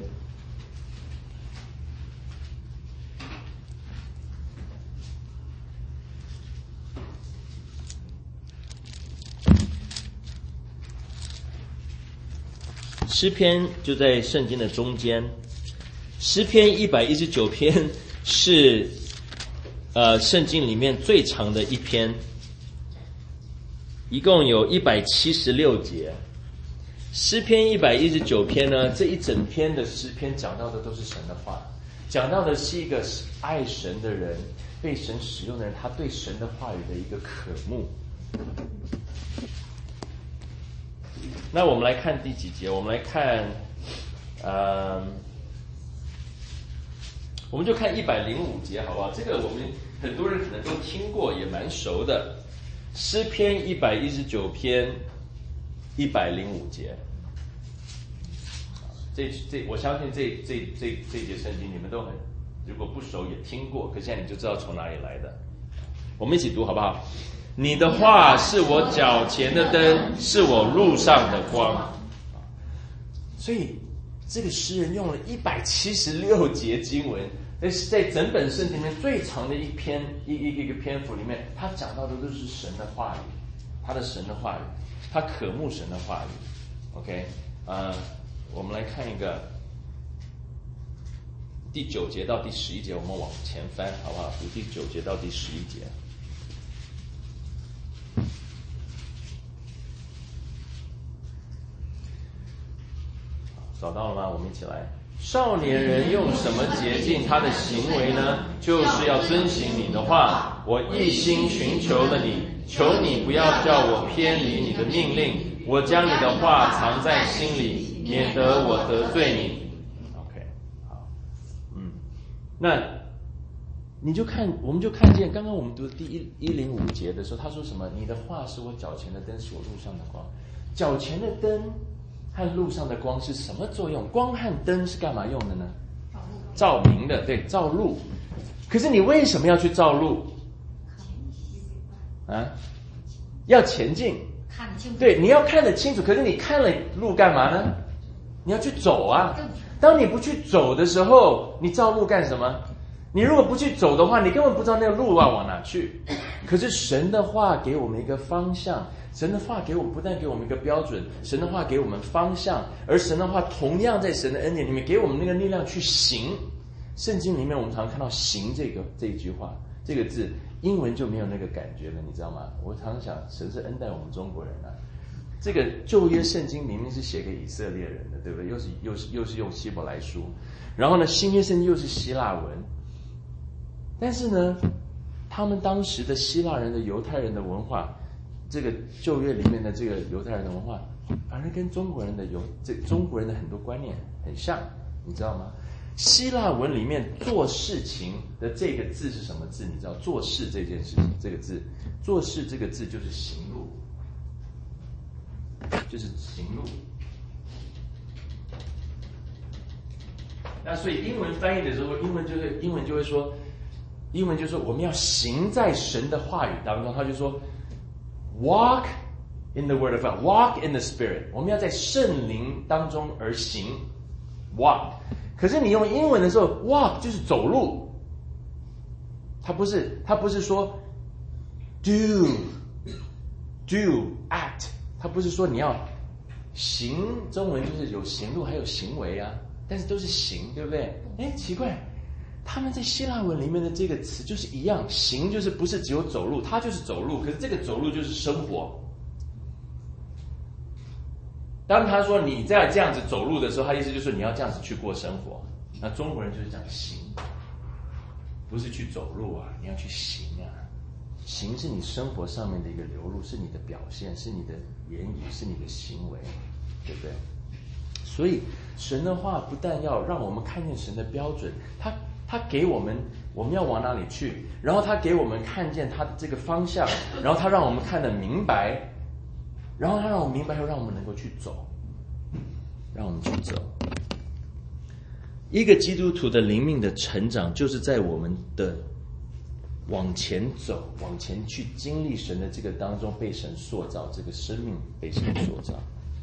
[SPEAKER 1] 诗篇就在圣经的中间，诗篇一百一十九篇是呃圣经里面最长的一篇，一共有一百七十六节。诗篇一百一十九篇呢，这一整篇的诗篇讲到的都是神的话，讲到的是一个爱神的人，被神使用的人，他对神的话语的一个渴慕。那我们来看第几节？我们来看，呃，我们就看一百零五节，好不好？这个我们很多人可能都听过，也蛮熟的。诗篇一百一十九篇一百零五节，这这我相信这这这这节圣经你们都很，如果不熟也听过，可现在你就知道从哪里来的。我们一起读好不好？你的话是我脚前的灯，是我路上的光。所以这个诗人用了一百七十六节经文，那是在整本圣经里面最长的一篇一一一个篇幅里面，他讲到的都是神的话语，他的神的话语，他渴慕神的话语。OK， 呃，我们来看一个第九节到第十一节，我们往前翻好不好？读第九节到第十一节。找到了吗？我们一起来。少年人用什么洁净他的行为呢？就是要遵行你的话。我一心寻求了你，求你不要叫我偏离你的命令。我将你的话藏在心里，免得我得罪你。OK， 好，嗯，那你就看，我们就看见刚刚我们读第一一零五节的时候，他说什么？你的话是我脚前的灯，是我路上的光。脚前的灯和路上的光是什么作用？光和灯是干嘛用的呢？照明的，对，照路。可是你为什么要去照路？啊，要前进。
[SPEAKER 3] 看清楚。
[SPEAKER 1] 对，你要看得清楚。可是你看了路干嘛呢？你要去走啊。当你不去走的时候，你照路干什么？你如果不去走的话，你根本不知道那个路要往哪去。可是神的话给我们一个方向。神的话给我们不但给我们一个标准，神的话给我们方向，而神的话同样在神的恩典里面给我们那个力量去行。圣经里面我们常常看到行这个这一句话，这个字英文就没有那个感觉了，你知道吗？我常常想神是恩待我们中国人啊。这个旧约圣经明明是写给以色列人的，对不对？又是又是又是用希伯来书，然后呢新约圣经又是希腊文，但是呢他们当时的希腊人的犹太人的文化，这个旧约里面的这个犹太人的文化，反而跟中国人的有这中国人的很多观念很像，你知道吗？希腊文里面做事情的这个字是什么字？你知道做事这件事情这个字，做事这个字就是行路，就是行路。那所以英文翻译的时候，英文就会英文就会说，英文就说我们要行在神的话语当中，他就说 walk in the word of God, walk in the Spirit。我们要在圣灵当中而行 ，walk。可是你用英文的时候 ，walk 就是走路，它不是，它不是说 do do act， 它不是说你要行，中文就是有行路，还有行为啊，但是都是行，对不对？哎，奇怪。他们在希腊文里面的这个词就是一样，行就是不是只有走路，它就是走路，可是这个走路就是生活。当他说你在这样子走路的时候，他意思就是你要这样子去过生活。那中国人就是讲行，不是去走路啊，你要去行啊。行是你生活上面的一个流露，是你的表现，是你的言语，是你的行为，对不对？所以神的话不但要让我们看见神的标准，他他给我们我们要往哪里去，然后他给我们看见他的这个方向，然后他让我们看得明白，然后他让我们明白后让我们能够去走，让我们去走。一个基督徒的灵命的成长，就是在我们的往前走，往前去经历神的这个当中被神塑造，这个生命被神塑造。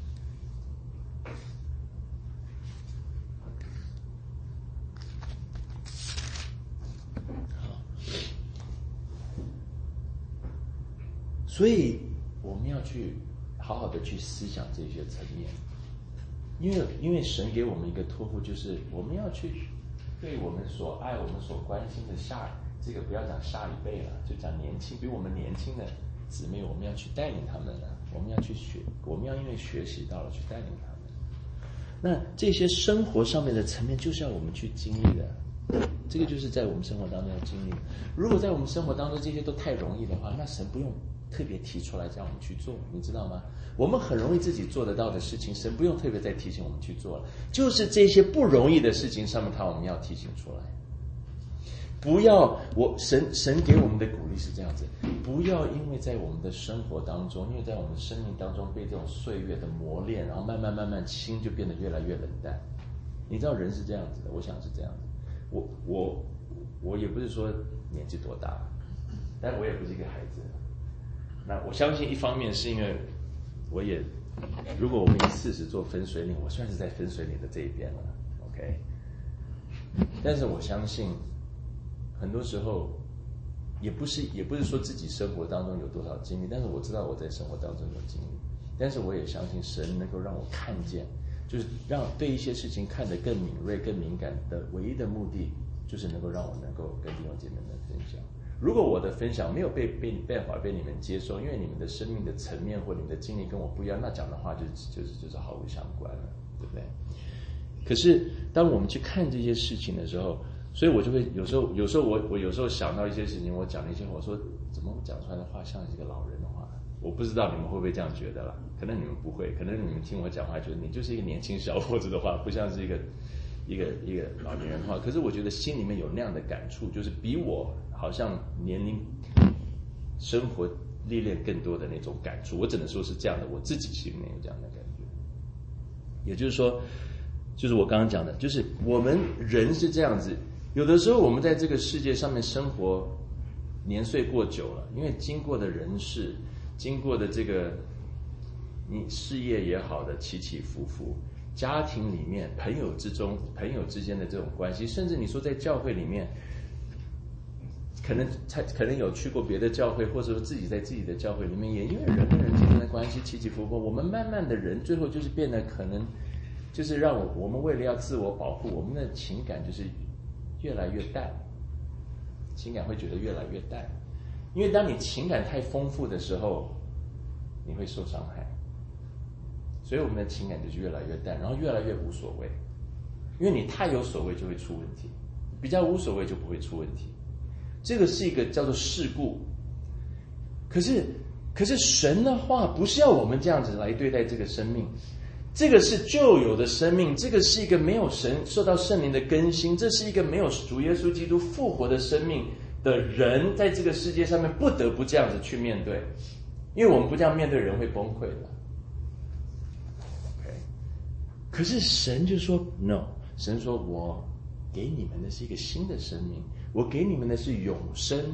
[SPEAKER 1] 所以我们要去好好的去思想这些层面，因为因为神给我们一个托付，就是我们要去对我们所爱、我们所关心的下这个不要讲下一辈了，就讲年轻比我们年轻的姊妹，我们要去带领他们了，我们要去学，我们要因为学习到了去带领他们。那这些生活上面的层面，就是要我们去经历的。这个就是在我们生活当中要经历。如果在我们生活当中这些都太容易的话，那神不用特别提出来让我们去做，你知道吗？我们很容易自己做得到的事情，神不用特别再提醒我们去做了。就是这些不容易的事情上面，他我们要提醒出来。不要我神神给我们的鼓励是这样子，不要因为在我们的生活当中，因为在我们生命当中被这种岁月的磨练，然后慢慢慢慢心就变得越来越冷淡。你知道人是这样子的，我想是这样子。我我我也不是说年纪多大，但我也不是一个孩子。那我相信一方面是因为我也，如果我们以四十做分水岭，我算是在分水岭的这一边了 ，OK。但是我相信，很多时候也不是也不是说自己生活当中有多少经历，但是我知道我在生活当中有经历，但是我也相信神能够让我看见。就是让对一些事情看得更敏锐、更敏感的唯一的目的，就是能够让我能够跟弟兄姐妹们分享。如果我的分享没有被被办法被你们接受，因为你们的生命的层面或你们的经历跟我不一样，那讲的话就就是就是毫无相关了，对不对？可是当我们去看这些事情的时候，所以我就会有时候有时候我我有时候想到一些事情，我讲了一些话，我说怎么我讲出来的话像一个老人的话？我不知道你们会不会这样觉得啦，可能你们不会，可能你们听我讲话觉得你就是一个年轻小伙子的话，不像是一个一个一个老年人的话。可是我觉得心里面有那样的感触，就是比我好像年龄生活历练更多的那种感触。我只能说是这样的，我自己心里面有这样的感觉。也就是说，就是我刚刚讲的，就是我们人是这样子，有的时候我们在这个世界上面生活年岁过久了，因为经过的人事经过的这个你事业也好的起起伏伏，家庭里面朋友之中朋友之间的这种关系，甚至你说在教会里面，可能才可能有去过别的教会，或者说自己在自己的教会里面，也因为人跟人之间的关系起起伏伏，我们慢慢的人最后就是变得可能就是让我我们为了要自我保护，我们的情感就是越来越淡，情感会觉得越来越淡。因为当你情感太丰富的时候，你会受伤害，所以我们的情感就是越来越淡，然后越来越无所谓。因为你太有所谓就会出问题，比较无所谓就不会出问题。这个是一个叫做世故。可是，可是神的话不是要我们这样子来对待这个生命，这个是旧有的生命，这个是一个没有神受到圣灵的更新，这是一个没有主耶稣基督复活的生命的人，在这个世界上面不得不这样子去面对，因为我们不这样面对人会崩溃的。Okay. 可是神就说 no， 神说我给你们的是一个新的生命，我给你们的是永生，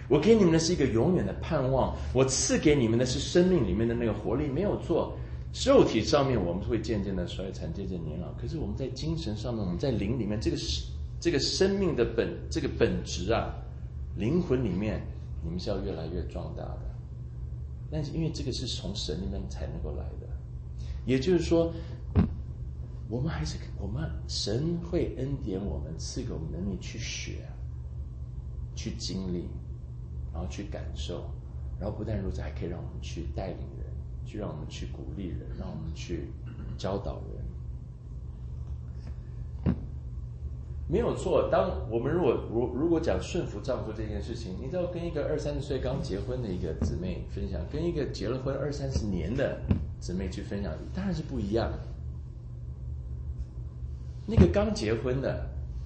[SPEAKER 1] 我给你们的是一个永远的盼望，我赐给你们的是生命里面的那个活力，没有错。肉体上面我们会渐渐的衰残，渐渐年老，可是我们在精神上面，我们在灵里面，这个这个生命的本这个本质啊，灵魂里面，你们是要越来越壮大的。但是因为这个是从神里面才能够来的，也就是说，我们还是我们神会恩典我们，赐给我们能力去学，去经历，然后去感受，然后不但如此，还可以让我们去带领人，去让我们去鼓励人，让我们去教导人。没有错，当我们如果如如果讲顺服丈夫这件事情，你知道跟一个二三十岁刚结婚的一个姊妹分享，跟一个结了婚二三十年的姊妹去分享，当然是不一样的。那个刚结婚的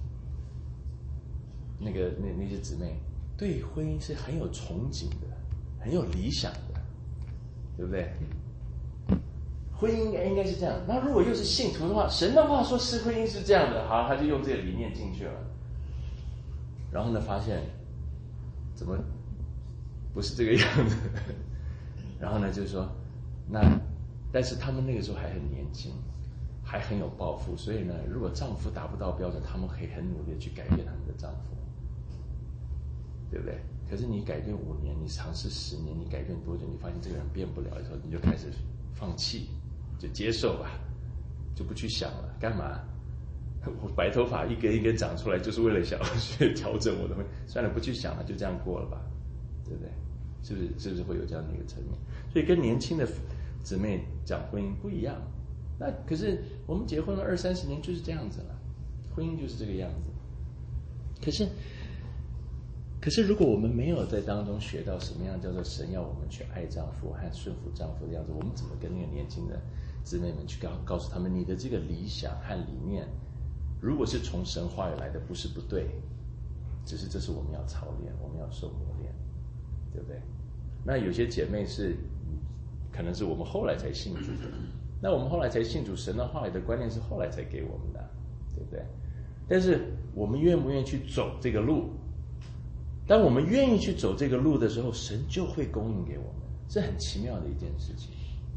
[SPEAKER 1] 那个那那些姊妹，对婚姻是很有憧憬的，很有理想的，对不对？婚姻应该应该是这样。那如果又是信徒的话，神的话说是婚姻是这样的，好，他就用这个理念进去了。然后呢，发现怎么不是这个样子？然后呢，就说那，但是他们那个时候还很年轻，还很有抱负，所以呢，如果丈夫达不到标准，他们可以很努力的去改变他们的丈夫，对不对？可是你改变五年，你尝试十年，你改变多久？你发现这个人变不了的时候，你就开始放弃。就接受吧，就不去想了。干嘛？我白头发一根一根长出来，就是为了想要去调整我的婚。算了，不去想了，就这样过了吧，对不对？是不是？是不是会有这样的一个层面？所以跟年轻的姊妹讲婚姻不一样。那可是我们结婚了二三十年就是这样子了，婚姻就是这个样子。可是，可是如果我们没有在当中学到什么样叫做神要我们去爱丈夫和顺服丈夫的样子，我们怎么跟那个年轻的姊妹们去告告诉他们，你的这个理想和理念，如果是从神话语来的，不是不对，只是这是我们要操练，我们要受磨练，对不对？那有些姐妹是，可能是我们后来才信主的，那我们后来才信主，神的话语的观念是后来才给我们的，对不对？但是我们愿不愿意去走这个路？当我们愿意去走这个路的时候，神就会供应给我们，这很奇妙的一件事情。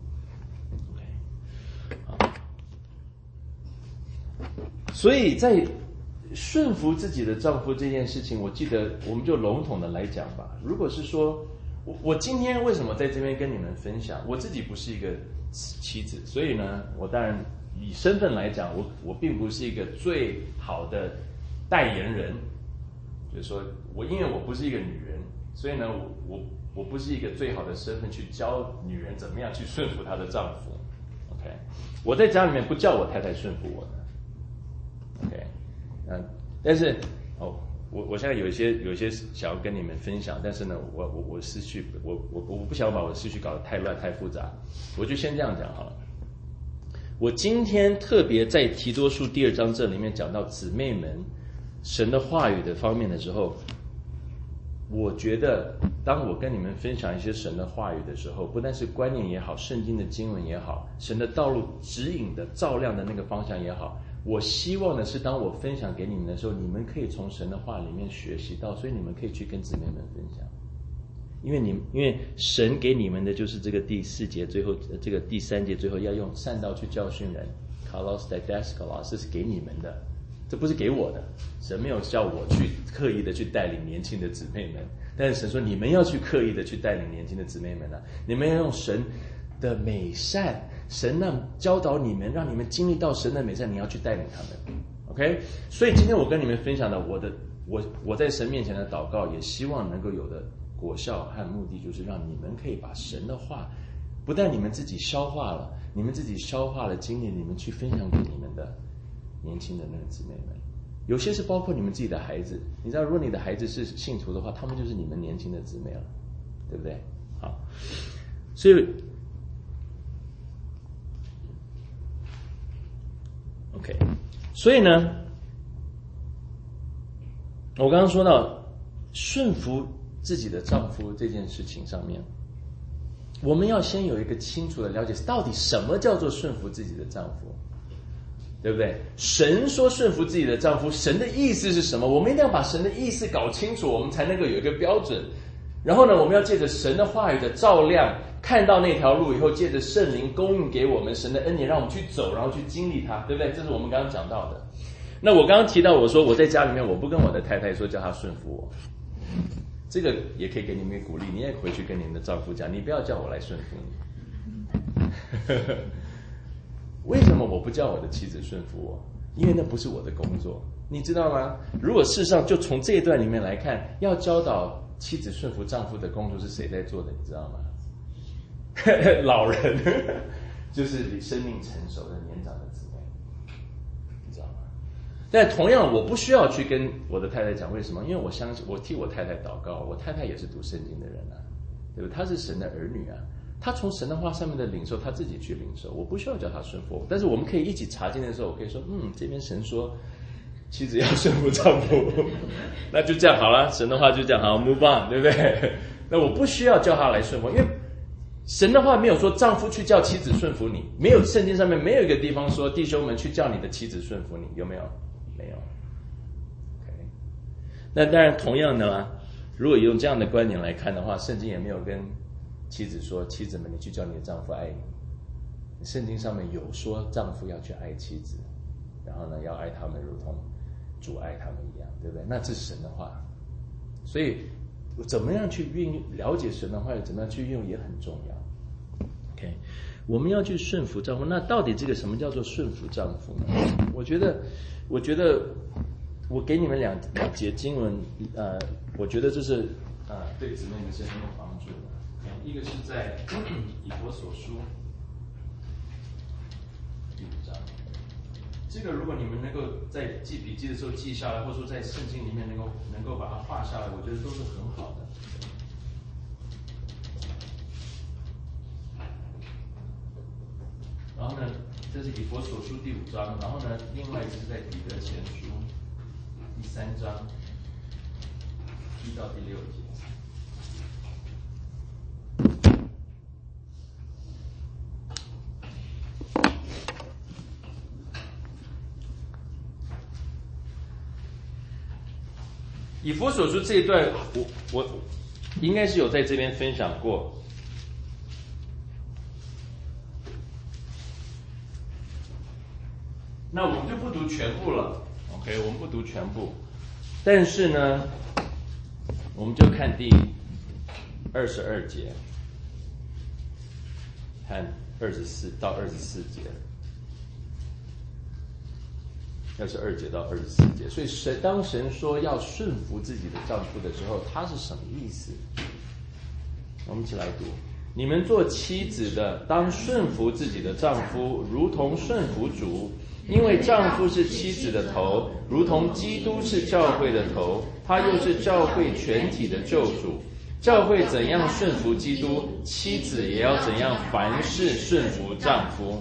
[SPEAKER 1] 好，所以在顺服自己的丈夫这件事情，我记得我们就笼统的来讲吧。如果是说我我今天为什么在这边跟你们分享，我自己不是一个妻子，所以呢，我当然以身份来讲，我我并不是一个最好的代言人，就是说我因为我不是一个女人，所以呢，我我我不是一个最好的身份去教女人怎么样去顺服她的丈夫。OK， 我在家里面不叫我太太顺服我的。OK， 嗯，但是哦，我我现在有一些有一些想要跟你们分享，但是呢，我我我思绪我我我不想把我的思绪搞得太乱太复杂，我就先这样讲好了。我今天特别在提多书第二章这里面讲到姊妹们神的话语的方面的时候，我觉得当我跟你们分享一些神的话语的时候，不但是观念也好，圣经的经文也好，神的道路指引的照亮的那个方向也好，我希望的是当我分享给你们的时候，你们可以从神的话里面学习到，所以你们可以去跟姊妹们分享。因为你因为神给你们的就是这个第四节最后这个第三节最后要用善道去教训人 kalos didaskalos， 这是给你们的，这不是给我的。神没有叫我去刻意的去带领年轻的姊妹们，但是神说你们要去刻意的去带领年轻的姊妹们啊，你们要用神的美善，神让教导你们，让你们经历到神的美善，你要去带领他们。 OK， 所以今天我跟你们分享的我的我我在神面前的祷告，也希望能够有的果效和目的，就是让你们可以把神的话，不但你们自己消化了，你们自己消化了经历，你们去分享给你们的年轻的那个姊妹们。有些是包括你们自己的孩子，你知道，如果你的孩子是信徒的话，他们就是你们年轻的姊妹了，对不对？好，所以 OK， 所以呢，我刚刚说到顺服自己的丈夫这件事情上面，我们要先有一个清楚的了解，到底什么叫做顺服自己的丈夫，对不对？神说顺服自己的丈夫，神的意思是什么？我们一定要把神的意思搞清楚，我们才能够有一个标准。 然后呢，我们要借着神的话语的照亮，看到那条路以后，借着圣灵供应给我们神的恩典，让我们去走，然后去经历它，对不对？这是我们刚刚讲到的。那我刚刚提到，我说我在家里面，我不跟我的太太说叫她顺服我，这个也可以给你们鼓励，你也回去跟你们的丈夫讲，你不要叫我来顺服你。为什么我不叫我的妻子顺服我？因为那不是我的工作，你知道吗？如果事实上就从这一段里面来看，要教导妻子顺服丈夫的工作是谁在做的？你知道吗？老人，就是生命成熟的年长的姊妹，你知道吗？但同样，我不需要去跟我的太太讲为什么，因为我相信，我替我太太祷告，我太太也是读圣经的人啊，对不对？她是神的儿女啊，她从神的话上面的领受，她自己去领受，我不需要叫她顺服我。但是我们可以一起查经的时候，我可以说，嗯，这边神说妻子要顺服丈夫，那就这样好了，神的话就这样好 ，move on， 对不对？那我不需要叫她来顺服，因为神的话没有说丈夫去叫妻子顺服你，没有圣经上面没有一个地方说弟兄们去叫你的妻子顺服你，有没有？没有。Okay. 那当然，同样的嘛，如果用这样的观点来看的话，圣经也没有跟妻子说，妻子们你去叫你的丈夫爱你。圣经上面有说丈夫要去爱妻子，然后呢要爱他们如同主爱他们一样，对不对？那这是神的话，所以怎么样去运用了解神的话语，怎么样去运用也很重要。OK， 我们要去顺服丈夫，那到底这个什么叫做顺服丈夫呢？我觉得，我觉得我给你们两两节经文，呃，我觉得这是呃对姊妹们是很有帮助的。一个是在以弗所书第五章，这个如果你们能够在记笔记的时候记下来，或者说在圣经里面能够能够把它画下来，我觉得都是很好的。然后呢，这是以弗所书第五章，然后呢，另外一个是在彼得前书第三章一到第六节。以弗所书这一段，我我应该是有在这边分享过。那我们就不读全部了 ，OK， 我们不读全部，但是呢，我们就看第二十二节和二十四到二十四节。二十二节到二十四节，所以神当神说要顺服自己的丈夫的时候，他是什么意思？我们一起来读：你们做妻子的，当顺服自己的丈夫，如同顺服主，因为丈夫是妻子的头，如同基督是教会的头，他又是教会全体的救主。教会怎样顺服基督，妻子也要怎样凡事顺服丈夫。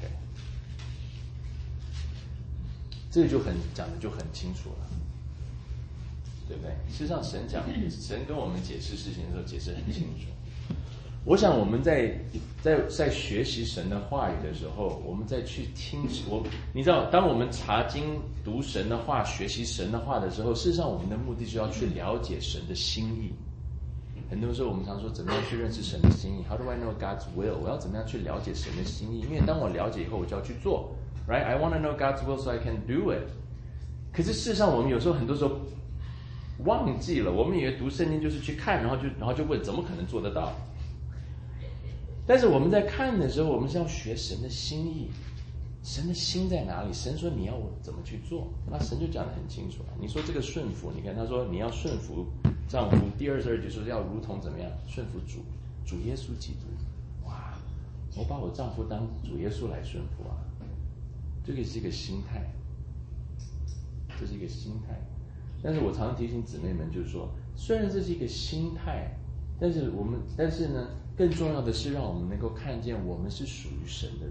[SPEAKER 1] 这个就很讲的就很清楚了，对不对？事实上，神讲，神跟我们解释事情的时候解释很清楚。我想我们在在在学习神的话语的时候，我们再去听我，你知道，当我们查经读神的话、学习神的话的时候，事实上我们的目的就要去了解神的心意。很多时候我们常说，怎么样去认识神的心意 ？How do I know God's will？ 我要怎么样去了解神的心意？因为当我了解以后，我就要去做。Right? I want to know God's will so I can do it. 可是事实上，我们有时候很多时候忘记了，我们以为读圣经就是去看，然后就然后就问，怎么可能做得到？但是我们在看的时候，我们是要学神的心意，神的心在哪里？神说你要我怎么去做？那神就讲得很清楚了。你说这个顺服，你看他说你要顺服丈夫，第二十二节说要如同怎么样顺服主，主耶稣基督。哇，我把我丈夫当主耶稣来顺服啊！这个是一个心态，这是一个心态。但是我常常提醒姊妹们，就是说，虽然这是一个心态，但是我们，但是呢，更重要的是让我们能够看见，我们是属于神的人，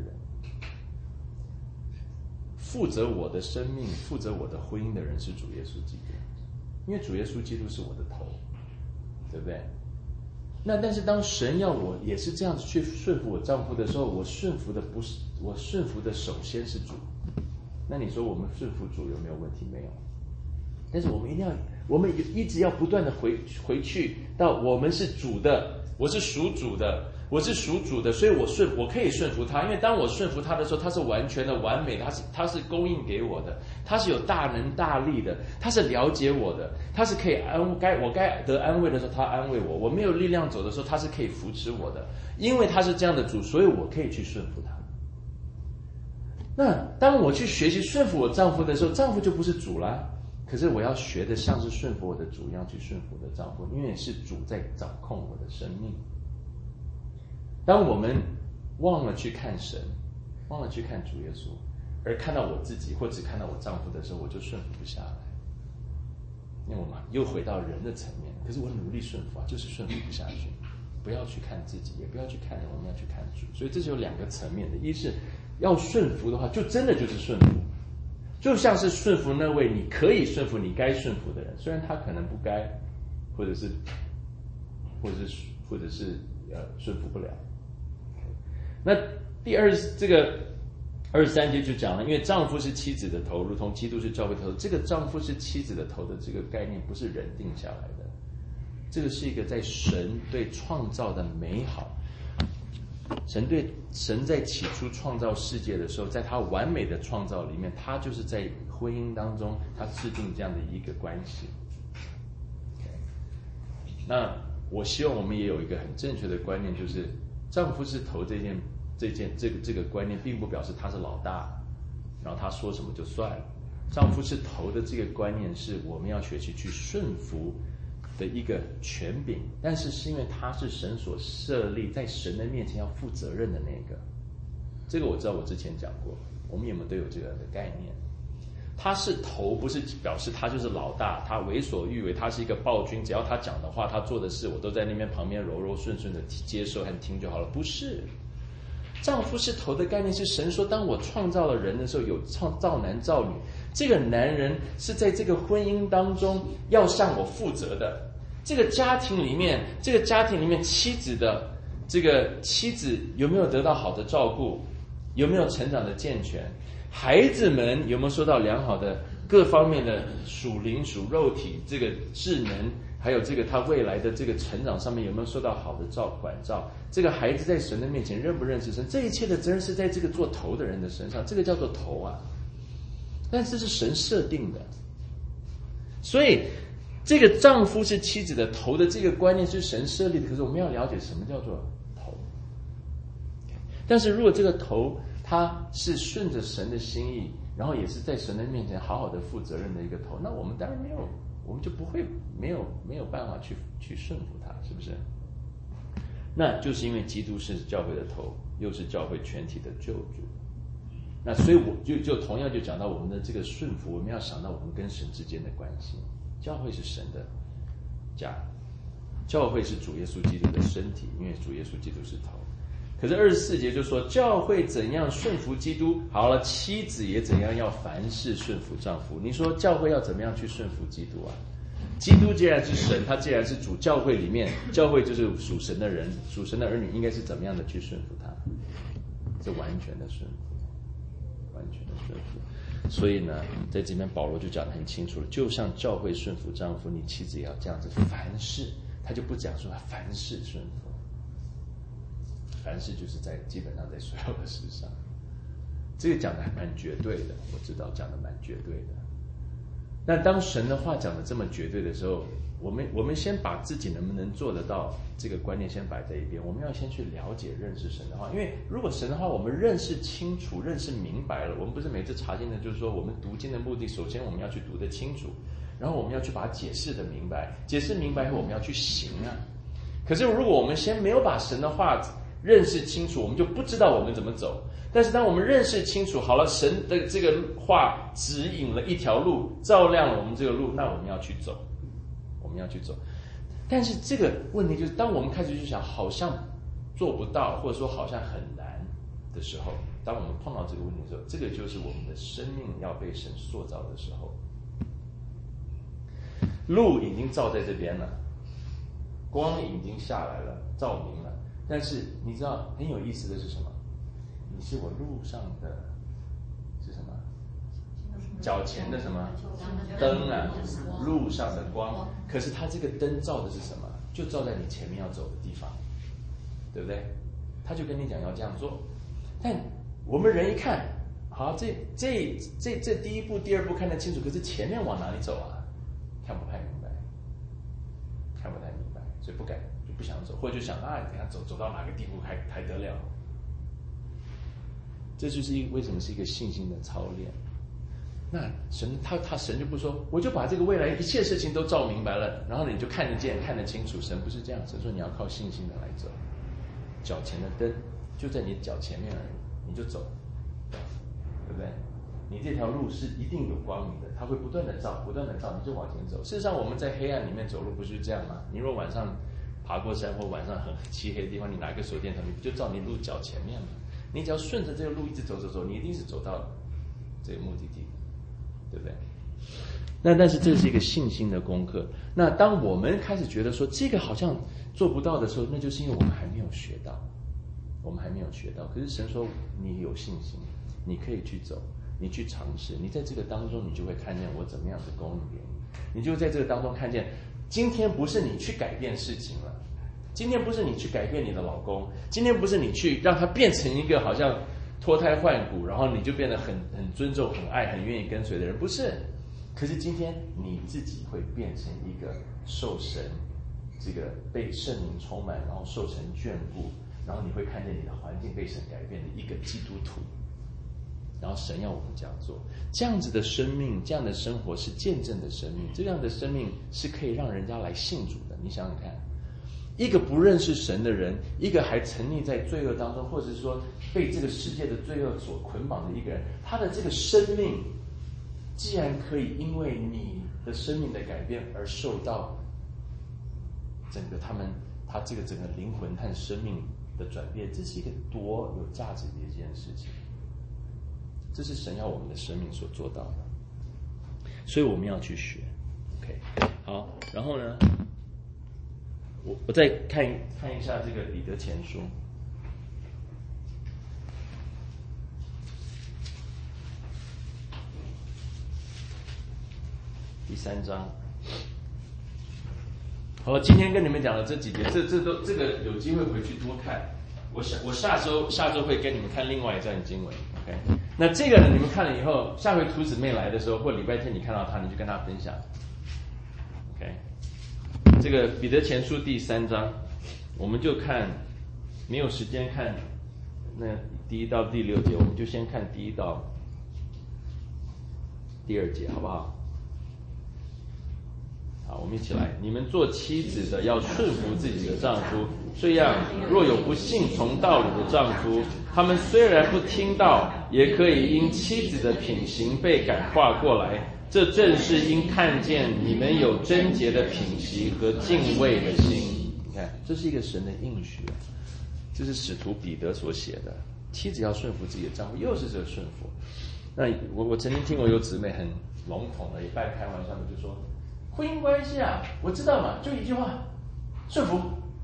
[SPEAKER 1] 负责我的生命、负责我的婚姻的人是主耶稣基督，因为主耶稣基督是我的头，对不对？那但是当神要我也是这样子去顺服我丈夫的时候，我顺服的不是我顺服的首先是主。那你说我们顺服主有没有问题？没有。但是我们一定要我们一直要不断的回回去到我们是主的，我是属主的，我是属主的，所以我顺我可以顺服他，因为当我顺服他的时候，他是完全的完美的，他是他是供应给我的，他是有大能大力的，他是了解我的，他是可以安该我该得安慰的时候他安慰我，我没有力量走的时候他是可以扶持我的，因为他是这样的主，所以我可以去顺服他。那当我去学习顺服我丈夫的时候，丈夫就不是主啦。可是我要学的像是顺服我的主一样去顺服我的丈夫，因为是主在掌控我的生命。当我们忘了去看神，忘了去看主耶稣，而看到我自己或只看到我丈夫的时候，我就顺服不下来。因为我们又回到人的层面，可是我努力顺服啊，就是顺服不下去。不要去看自己，也不要去看人，我们要去看主。所以这是有两个层面的，一是要顺服的话，就真的就是顺服。就像是顺服那位你可以顺服、你该顺服的人，虽然他可能不该，或者是，或者是，或者是呃顺服不了。那第二这个二十三节就讲了，因为丈夫是妻子的头，如同基督是教会的头。这个丈夫是妻子的头的这个概念不是人定下来的，这个是一个在神对创造的美好。神对神在起初创造世界的时候，在他完美的创造里面，他就是在婚姻当中，他制定这样的一个关系。那我希望我们也有一个很正确的观念，就是丈夫是头这件这件这个这个观念，并不表示他是老大，然后他说什么就算了。丈夫是头的这个观念，是我们要学习去顺服的一个权柄，但是是因为他是神所设立，在神的面前要负责任的那个。这个我知道，我之前讲过，我们有没有都有这个的概念？他是头，不是表示他就是老大，他为所欲为，他是一个暴君，只要他讲的话，他做的事，我都在那边旁边柔柔顺顺的接受和听就好了。不是，丈夫是头的概念是神说，当我创造了人的时候，有创造男造女，这个男人是在这个婚姻当中要向我负责的。这个家庭里面，这个家庭里面妻子的这个妻子有没有得到好的照顾，有没有成长的健全，孩子们有没有受到良好的各方面的属灵属肉体这个智能，还有这个他未来的这个成长上面有没有受到好的照管照，这个孩子在神的面前认不认识神，这一切的责任是在这个做头的人的身上，这个叫做头啊。但这是神设定的，所以这个丈夫是妻子的头的这个观念是神设立的，可是我们要了解什么叫做头。但是如果这个头他是顺着神的心意，然后也是在神的面前好好的负责任的一个头，那我们当然没有，我们就不会没有没有办法去去顺服他，是不是？那就是因为基督是教会的头，又是教会全体的救主。那所以我就就同样就讲到我们的这个顺服，我们要想到我们跟神之间的关系。教会是神的家，教会是主耶稣基督的身体，因为主耶稣基督是头。可是二十四节就说教会怎样顺服基督，好了，妻子也怎样要凡事顺服丈夫。你说教会要怎么样去顺服基督啊？基督既然是神，他既然是主，教会里面，教会就是属神的人，属神的儿女应该是怎么样的去顺服他？是完全的顺服，完全的顺服。所以呢，在这边保罗就讲得很清楚了，就像教会顺服丈夫，你妻子也要这样子，凡事他就不讲说凡事顺服，凡事就是在基本上在所有的事上，这个讲的还蛮绝对的，我知道讲的蛮绝对的。那当神的话讲的这么绝对的时候，我们我们先把自己能不能做得到这个观念先摆在一边，我们要先去了解认识神的话。因为如果神的话我们认识清楚认识明白了，我们不是每次查经的就是说我们读经的目的，首先我们要去读得清楚，然后我们要去把它解释得明白，解释明白后我们要去行啊。可是如果我们先没有把神的话认识清楚，我们就不知道我们怎么走。但是当我们认识清楚好了，神的这个话指引了一条路，照亮了我们这个路，那我们要去走，我们要去走。但是这个问题就是，当我们开始去想好像做不到，或者说好像很难的时候，当我们碰到这个问题的时候，这个就是我们的生命要被神塑造的时候。路已经照在这边了，光已经下来了，照明了，但是你知道很有意思的是什么？你是我路上的是什么？ 脚前的什么灯啊，路上的光。可是它这个灯照的是什么？就照在你前面要走的地方，对不对？他就跟你讲要这样做，但我们人一看，好，这这这这第一步、第二步看得清楚，可是前面往哪里走啊？看不太明白，看不太明白，所以不敢，就不想走，或者就想啊，等下走走到哪个地步还还得了？这就是一为什么是一个信心的操练。那神他他神就不说，我就把这个未来一切事情都照明白了，然后你就看得见、看得清楚。神不是这样，神说你要靠信心的来走。脚前的灯就在你脚前面而已，你就走，对不对？你这条路是一定有光明的，它会不断的照，不断的照，你就往前走。事实上，我们在黑暗里面走路不是这样吗？你若晚上爬过山或晚上很漆黑的地方，你拿个手电筒，你不就照你路脚前面吗？你只要顺着这个路一直走走走，你一定是走到这个目的地，对不对？那但是这是一个信心的功课。那当我们开始觉得说这个好像做不到的时候，那就是因为我们还没有学到，我们还没有学到。可是神说你有信心，你可以去走，你去尝试，你在这个当中，你就会看见我怎么样的供应给你。你就在这个当中看见，今天不是你去改变事情了，今天不是你去改变你的老公，今天不是你去让他变成一个好像脱胎换骨，然后你就变得很很尊重、很爱、很愿意跟随的人，不是。可是今天你自己会变成一个受神这个被圣灵充满，然后受神眷顾，然后你会看见你的环境被神改变的一个基督徒。然后神要我们这样做，这样子的生命，这样的生活是见证的生命，这样的生命是可以让人家来信主的。你想想看，一个不认识神的人，一个还沉溺在罪恶当中，或者是说被这个世界的罪恶所捆绑的一个人，他的这个生命既然可以因为你的生命的改变而受到整个他们他这个整个灵魂和生命的转变，这是一个多有价值的一件事情。这是神要我们的生命所做到的，所以我们要去学。 OK， 好，然后呢，我我再看看一下这个彼得前书第三章。好，今天跟你们讲的这几节，这这都这个有机会回去多看。我下我下周下周会跟你们看另外一段经文。OK， 那这个呢，你们看了以后，下回图姊妹来的时候，或礼拜天你看到她，你就跟她分享。OK， 这个彼得前书第三章，我们就看，没有时间看那第一到第六节，我们就先看第一到第二节，好不好？好，我们一起来。你们做妻子的要顺服自己的丈夫，这样若有不信从道理的丈夫，他们虽然不听道，也可以因妻子的品行被感化过来。这正是因看见你们有贞洁的品行和敬畏的心。你看，这是一个神的应许，这是使徒彼得所写的。妻子要顺服自己的丈夫，又是这个顺服。那我我曾经听过有姊妹很笼统的，也半开玩笑的就说，婚姻关系啊，我知道嘛，就一句话，顺服，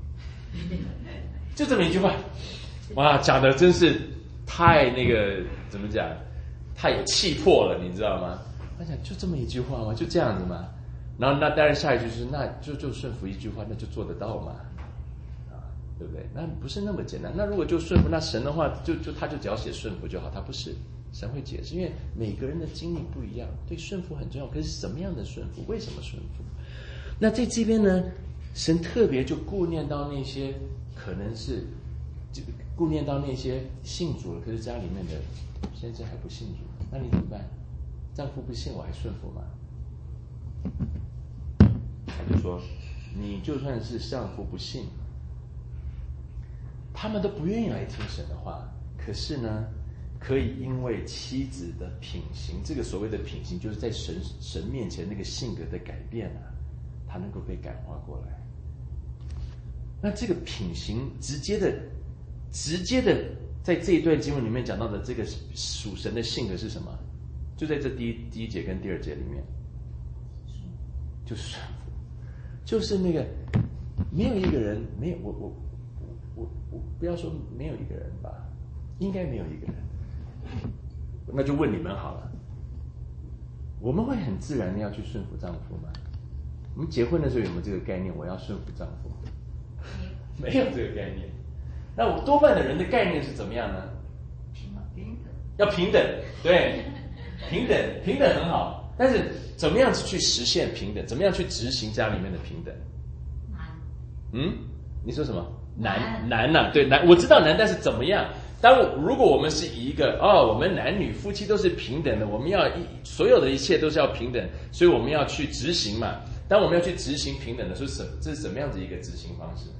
[SPEAKER 1] 就这么一句话。哇，讲的真是太那个怎么讲，太有气魄了，你知道吗？他讲就这么一句话吗？就这样子吗？然后那当然下一句是，那就就顺服一句话，那就做得到嘛，啊，对不对？那不是那么简单。那如果就顺服，那神的话就就他就只要写顺服就好，他不是。神会解释，因为每个人的经历不一样，对顺服很重要。可是什么样的顺服？为什么顺服？那在这边呢，神特别就顾念到那些可能是这个顾念到那些信主了，可是家里面的先生还不信主，那你怎么办？丈夫不信，我还顺服吗？他就说，你就算是丈夫不信，他们都不愿意来听神的话，可是呢，可以因为妻子的品行，这个所谓的品行，就是在神神面前那个性格的改变啊，他能够被感化过来。那这个品行直接的、直接的，在这一段经文里面讲到的这个属神的性格是什么？就在这第一第一节跟第二节里面，就是顺服，就是那个没有一个人，没有我我我我不要说没有一个人吧，应该没有一个人。那就问你们好了， 我们会很自然的要去顺服丈夫吗？我们结婚的时候有没有这个概念？我要顺服丈夫？没有这个概念。那我多半的人的概念是怎么样呢？
[SPEAKER 3] 平等，
[SPEAKER 1] 要平等，对，平等，平等很好。但是怎么样去实现平等？怎么样去执行家里面的平等？
[SPEAKER 3] 难。
[SPEAKER 1] 嗯，你说什么？难
[SPEAKER 3] 难
[SPEAKER 1] 难呐、啊？对，难，我知道难，但是怎么样？当如果我们是以一个哦，我们男女夫妻都是平等的，我们要一所有的一切都是要平等，所以我们要去执行嘛。当我们要去执行平等的时候，是这是什么样子一个执行方式？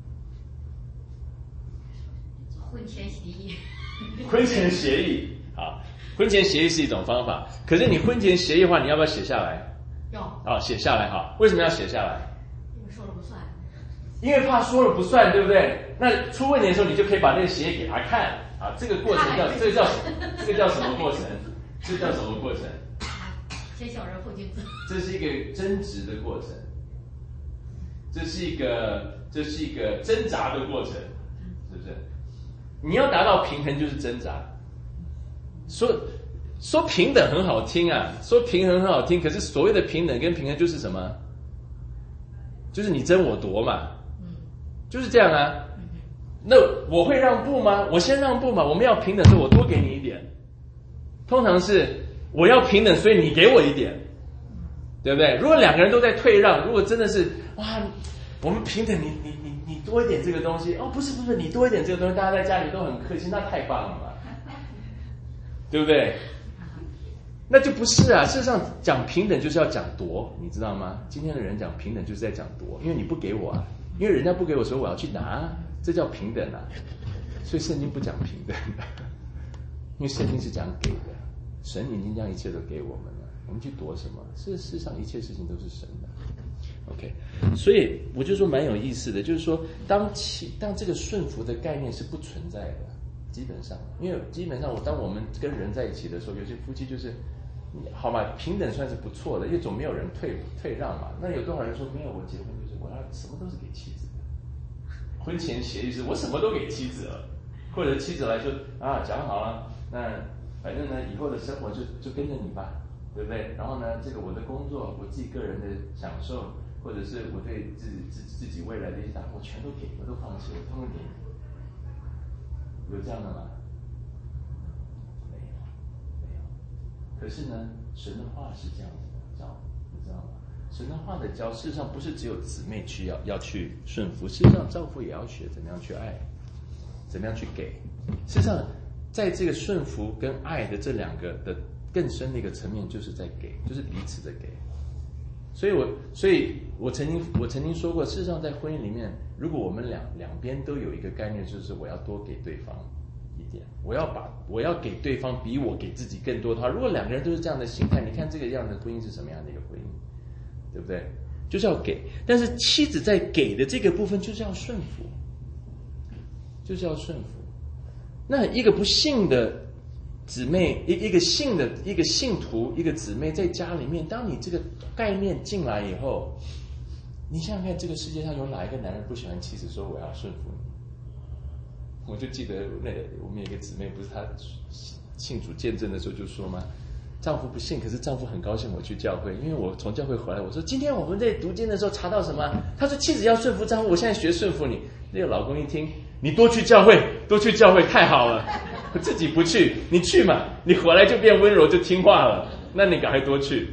[SPEAKER 3] 婚前协议。
[SPEAKER 1] 婚前协议，好，婚前协议是一种方法。可是你婚前协议的话，你要不要写下来？
[SPEAKER 3] 要。
[SPEAKER 1] 好，写下来哈。为什么要写下来？
[SPEAKER 3] 因为说了不算。
[SPEAKER 1] 因为怕说了不算，对不对？那出问题的时候，你就可以把那个协议给他看啊。这个过程叫这个叫这个叫什么过程？这个叫什么过程？
[SPEAKER 3] 先小人后君子。
[SPEAKER 1] 这是一个争执的过程，这是一个这是一个挣扎的过程，是不是？你要达到平衡就是挣扎。说说平等很好听啊，说平衡很好听，可是所谓的平等跟平衡就是什么？就是你争我夺嘛，就是这样啊。那我会让步吗？我先让步嘛。我们要平等，所以我多给你一点。通常是我要平等，所以你给我一点，对不对？如果两个人都在退让，如果真的是哇，我们平等，你你你你多一点这个东西，哦，不是不是，你多一点这个东西，大家在家里都很客气，那太棒了嘛，对不对？那就不是啊。事实上，讲平等就是要讲夺，你知道吗？今天的人讲平等就是在讲夺，因为你不给我啊，因为人家不给我，所以我要去拿，这叫平等啊。所以圣经不讲平等的，因为圣经是讲给的，神已经将一切都给我们了，我们去夺什么？事实上，一切事情都是神的。OK， 所以我就说蛮有意思的，就是说，当其当这个顺服的概念是不存在的，基本上，因为基本上我当我们跟人在一起的时候，有些夫妻就是，好嘛，平等算是不错的，因为总没有人退退让嘛。那有多少人说没有？我结婚就是我要什么都是给妻子的，婚前协议是我什么都给妻子了，或者妻子来说啊，讲好了，那反正呢以后的生活就就跟着你吧，对不对？然后呢，这个我的工作，我自己个人的享受。或者是我对自己自自己未来的一些打算，我全都给，我都放弃，我通通给你。有这样的吗？没有，没有。可是呢，神的话是这样子的教，你知道吗？神的话的教，事实上不是只有姊妹去要要去顺服，事实上丈夫也要学怎么样去爱，怎么样去给。事实上，在这个顺服跟爱的这两个的更深的一个层面，就是在给，就是彼此的给。所以我，所以我曾经，我曾经说过，事实上，在婚姻里面，如果我们两两边都有一个概念，就是我要多给对方一点，我要把我要给对方比我给自己更多的话，如果两个人都是这样的心态，你看这个样的婚姻是什么样的一个婚姻，对不对？就是要给，但是妻子在给的这个部分就是要顺服，就是要顺服。那一个不信的姊妹，一一个信的一个信徒，一个姊妹在家里面，当你这个概念进来以后，你想想看，这个世界上有哪一个男人不喜欢妻子说我要顺服你？我就记得那我们有一个姊妹，不是她信主见证的时候就说吗？丈夫不信，可是丈夫很高兴我去教会，因为我从教会回来，我说今天我们在读经的时候查到什么？他说妻子要顺服丈夫，我现在学顺服你。那个老公一听，你多去教会，多去教会，太好了。自己不去，你去嘛，你回来就变温柔，就听话了。那你赶快多去。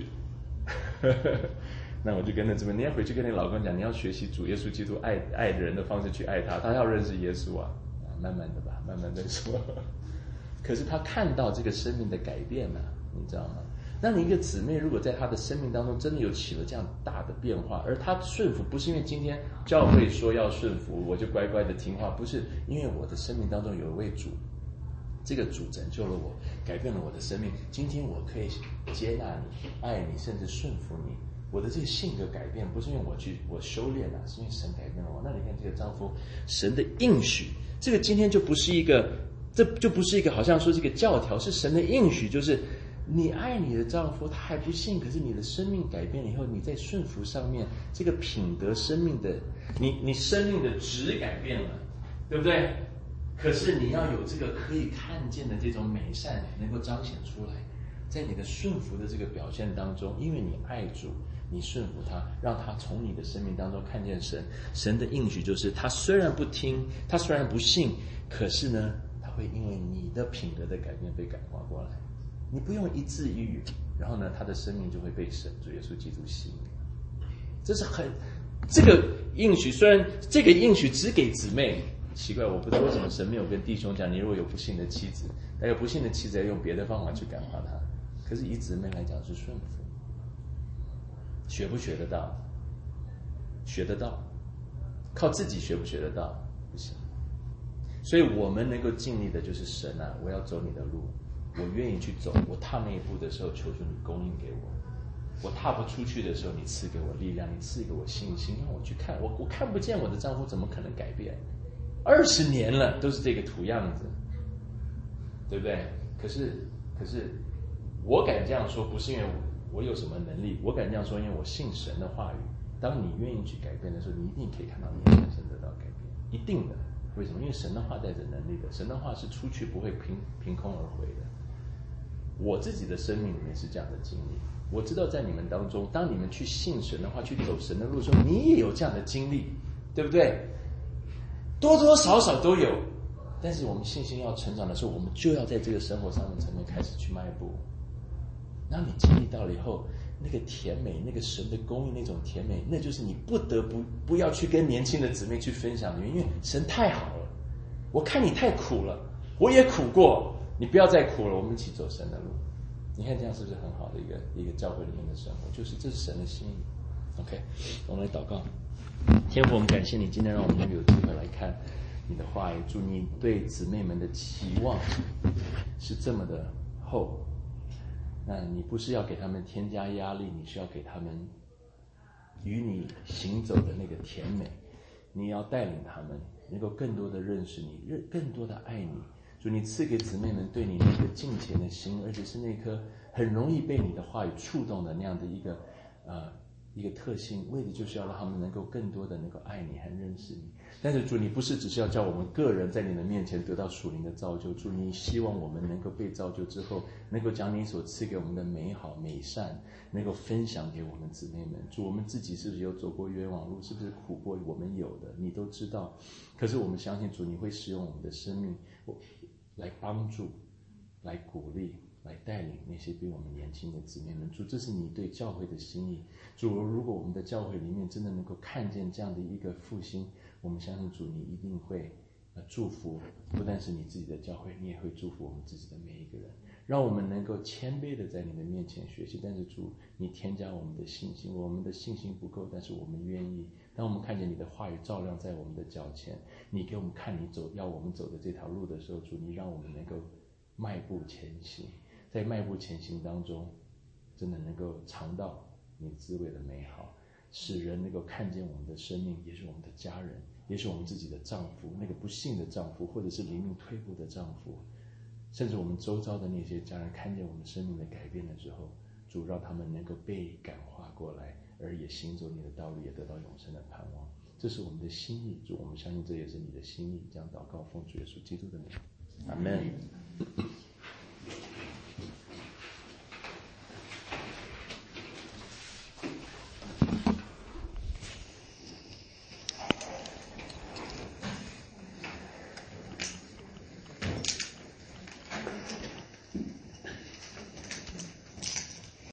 [SPEAKER 1] 那我就跟着这么，你要回去跟你老公讲，你要学习主耶稣基督爱爱人的方式去爱他，他要认识耶稣啊，慢慢的吧，慢慢的说。可是他看到这个生命的改变了、啊，你知道吗？那你一个姊妹如果在她的生命当中真的有起了这样大的变化，而她顺服不是因为今天教会说要顺服，我就乖乖的听话，不是因为我的生命当中有一位主。这个主拯救了我，改变了我的生命。今天我可以接纳你、爱你，甚至顺服你。我的这个性格改变，不是因为我去我修炼了、啊，是因为神改变了我。那你看这个丈夫，神的应许，这个今天就不是一个，这就不是一个好像说这个教条，是神的应许，就是你爱你的丈夫，他还不信，可是你的生命改变了以后，你在顺服上面，这个品德生命的，你你生命的质改变了，对不对？可是你要有这个可以看见的这种美善能够彰显出来， 在你的顺服的这个表现当中，因为你爱主，你顺服他，让他从你的生命当中看见神。神的应许就是他虽然不听，他虽然不信，可是呢他会因为你的品格的改变被感化过来。你不用一字一语，然后呢他的生命就会被神主耶稣基督吸引。这是很这个应许，虽然这个应许只给姊妹，奇怪，我不知道为什么神没有跟弟兄讲，你如果有不幸的妻子，那个不幸的妻子要用别的方法去感化他。可是以姊妹来讲是顺服。学不学得到？学得到，靠自己学不学得到？不行。所以我们能够尽力的就是神啊，我要走你的路，我愿意去走。我踏那一步的时候，求主你供应给我；我踏不出去的时候，你赐给我力量，你赐给我信心，让我去看。我我看不见我的丈夫，怎么可能改变？二十年了，都是这个土样子，对不对？可是可是，我敢这样说，不是因为我我有什么能力，我敢这样说，因为我信神的话语。当你愿意去改变的时候，你一定可以看到你的人生得到改变，一定的。为什么？因为神的话带着能力的，神的话是出去不会凭凭空而回的。我自己的生命里面是这样的经历，我知道在你们当中，当你们去信神的话，去走神的路的时候，你也有这样的经历，对不对？多多少少都有。但是我们信心要成长的时候，我们就要在这个生活上的层面开始去迈步。然后你经历到了以后，那个甜美，那个神的供应，那种甜美，那就是你不得不不要去跟年轻的姊妹去分享的，因为神太好了。我看你太苦了，我也苦过，你不要再苦了，我们一起走神的路。你看这样是不是很好的一个一个教会里面的生活？就是这是神的心意。OK， 我们来祷告。天父，我们感谢你，今天让我们有机会来看你的话语。祝你对姊妹们的期望是这么的厚。那你不是要给他们添加压力，你是要给他们与你行走的那个甜美，你要带领他们能够更多的认识你，更多的爱你。主，你赐给姊妹们对你那个敬虔的心，而且是那颗很容易被你的话语触动的那样的一个呃一个特性，为的就是要让他们能够更多的能够爱你和认识你。但是主，你不是只是要叫我们个人在你的面前得到属灵的造就，主，你希望我们能够被造就之后，能够将你所赐给我们的美好美善能够分享给我们姊妹们。主，我们自己是不是有走过冤枉路，是不是苦过，我们有的你都知道。可是我们相信主，你会使用我们的生命来帮助，来鼓励，来带领那些比我们年轻的姊妹们。主，这是你对教会的心意。主，如果我们的教会里面真的能够看见这样的一个复兴，我们相信主，你一定会呃祝福，不但是你自己的教会，你也会祝福我们自己的每一个人。让我们能够谦卑的在你的面前学习。但是主，你添加我们的信心，我们的信心不够，但是我们愿意。当我们看见你的话语照亮在我们的脚前，你给我们看你走要我们走的这条路的时候，主，你让我们能够迈步前行。在迈步前行当中，真的能够尝到你滋味的美好，使人能够看见我们的生命，也是我们的家人，也是我们自己的丈夫，那个不幸的丈夫，或者是灵命退步的丈夫，甚至我们周遭的那些家人看见我们生命的改变的时候，主，让他们能够被感化过来，而也行走你的道路，也得到永生的盼望。这是我们的心意，主，我们相信这也是你的心意。这样祷告，奉主耶稣基督的名，阿们。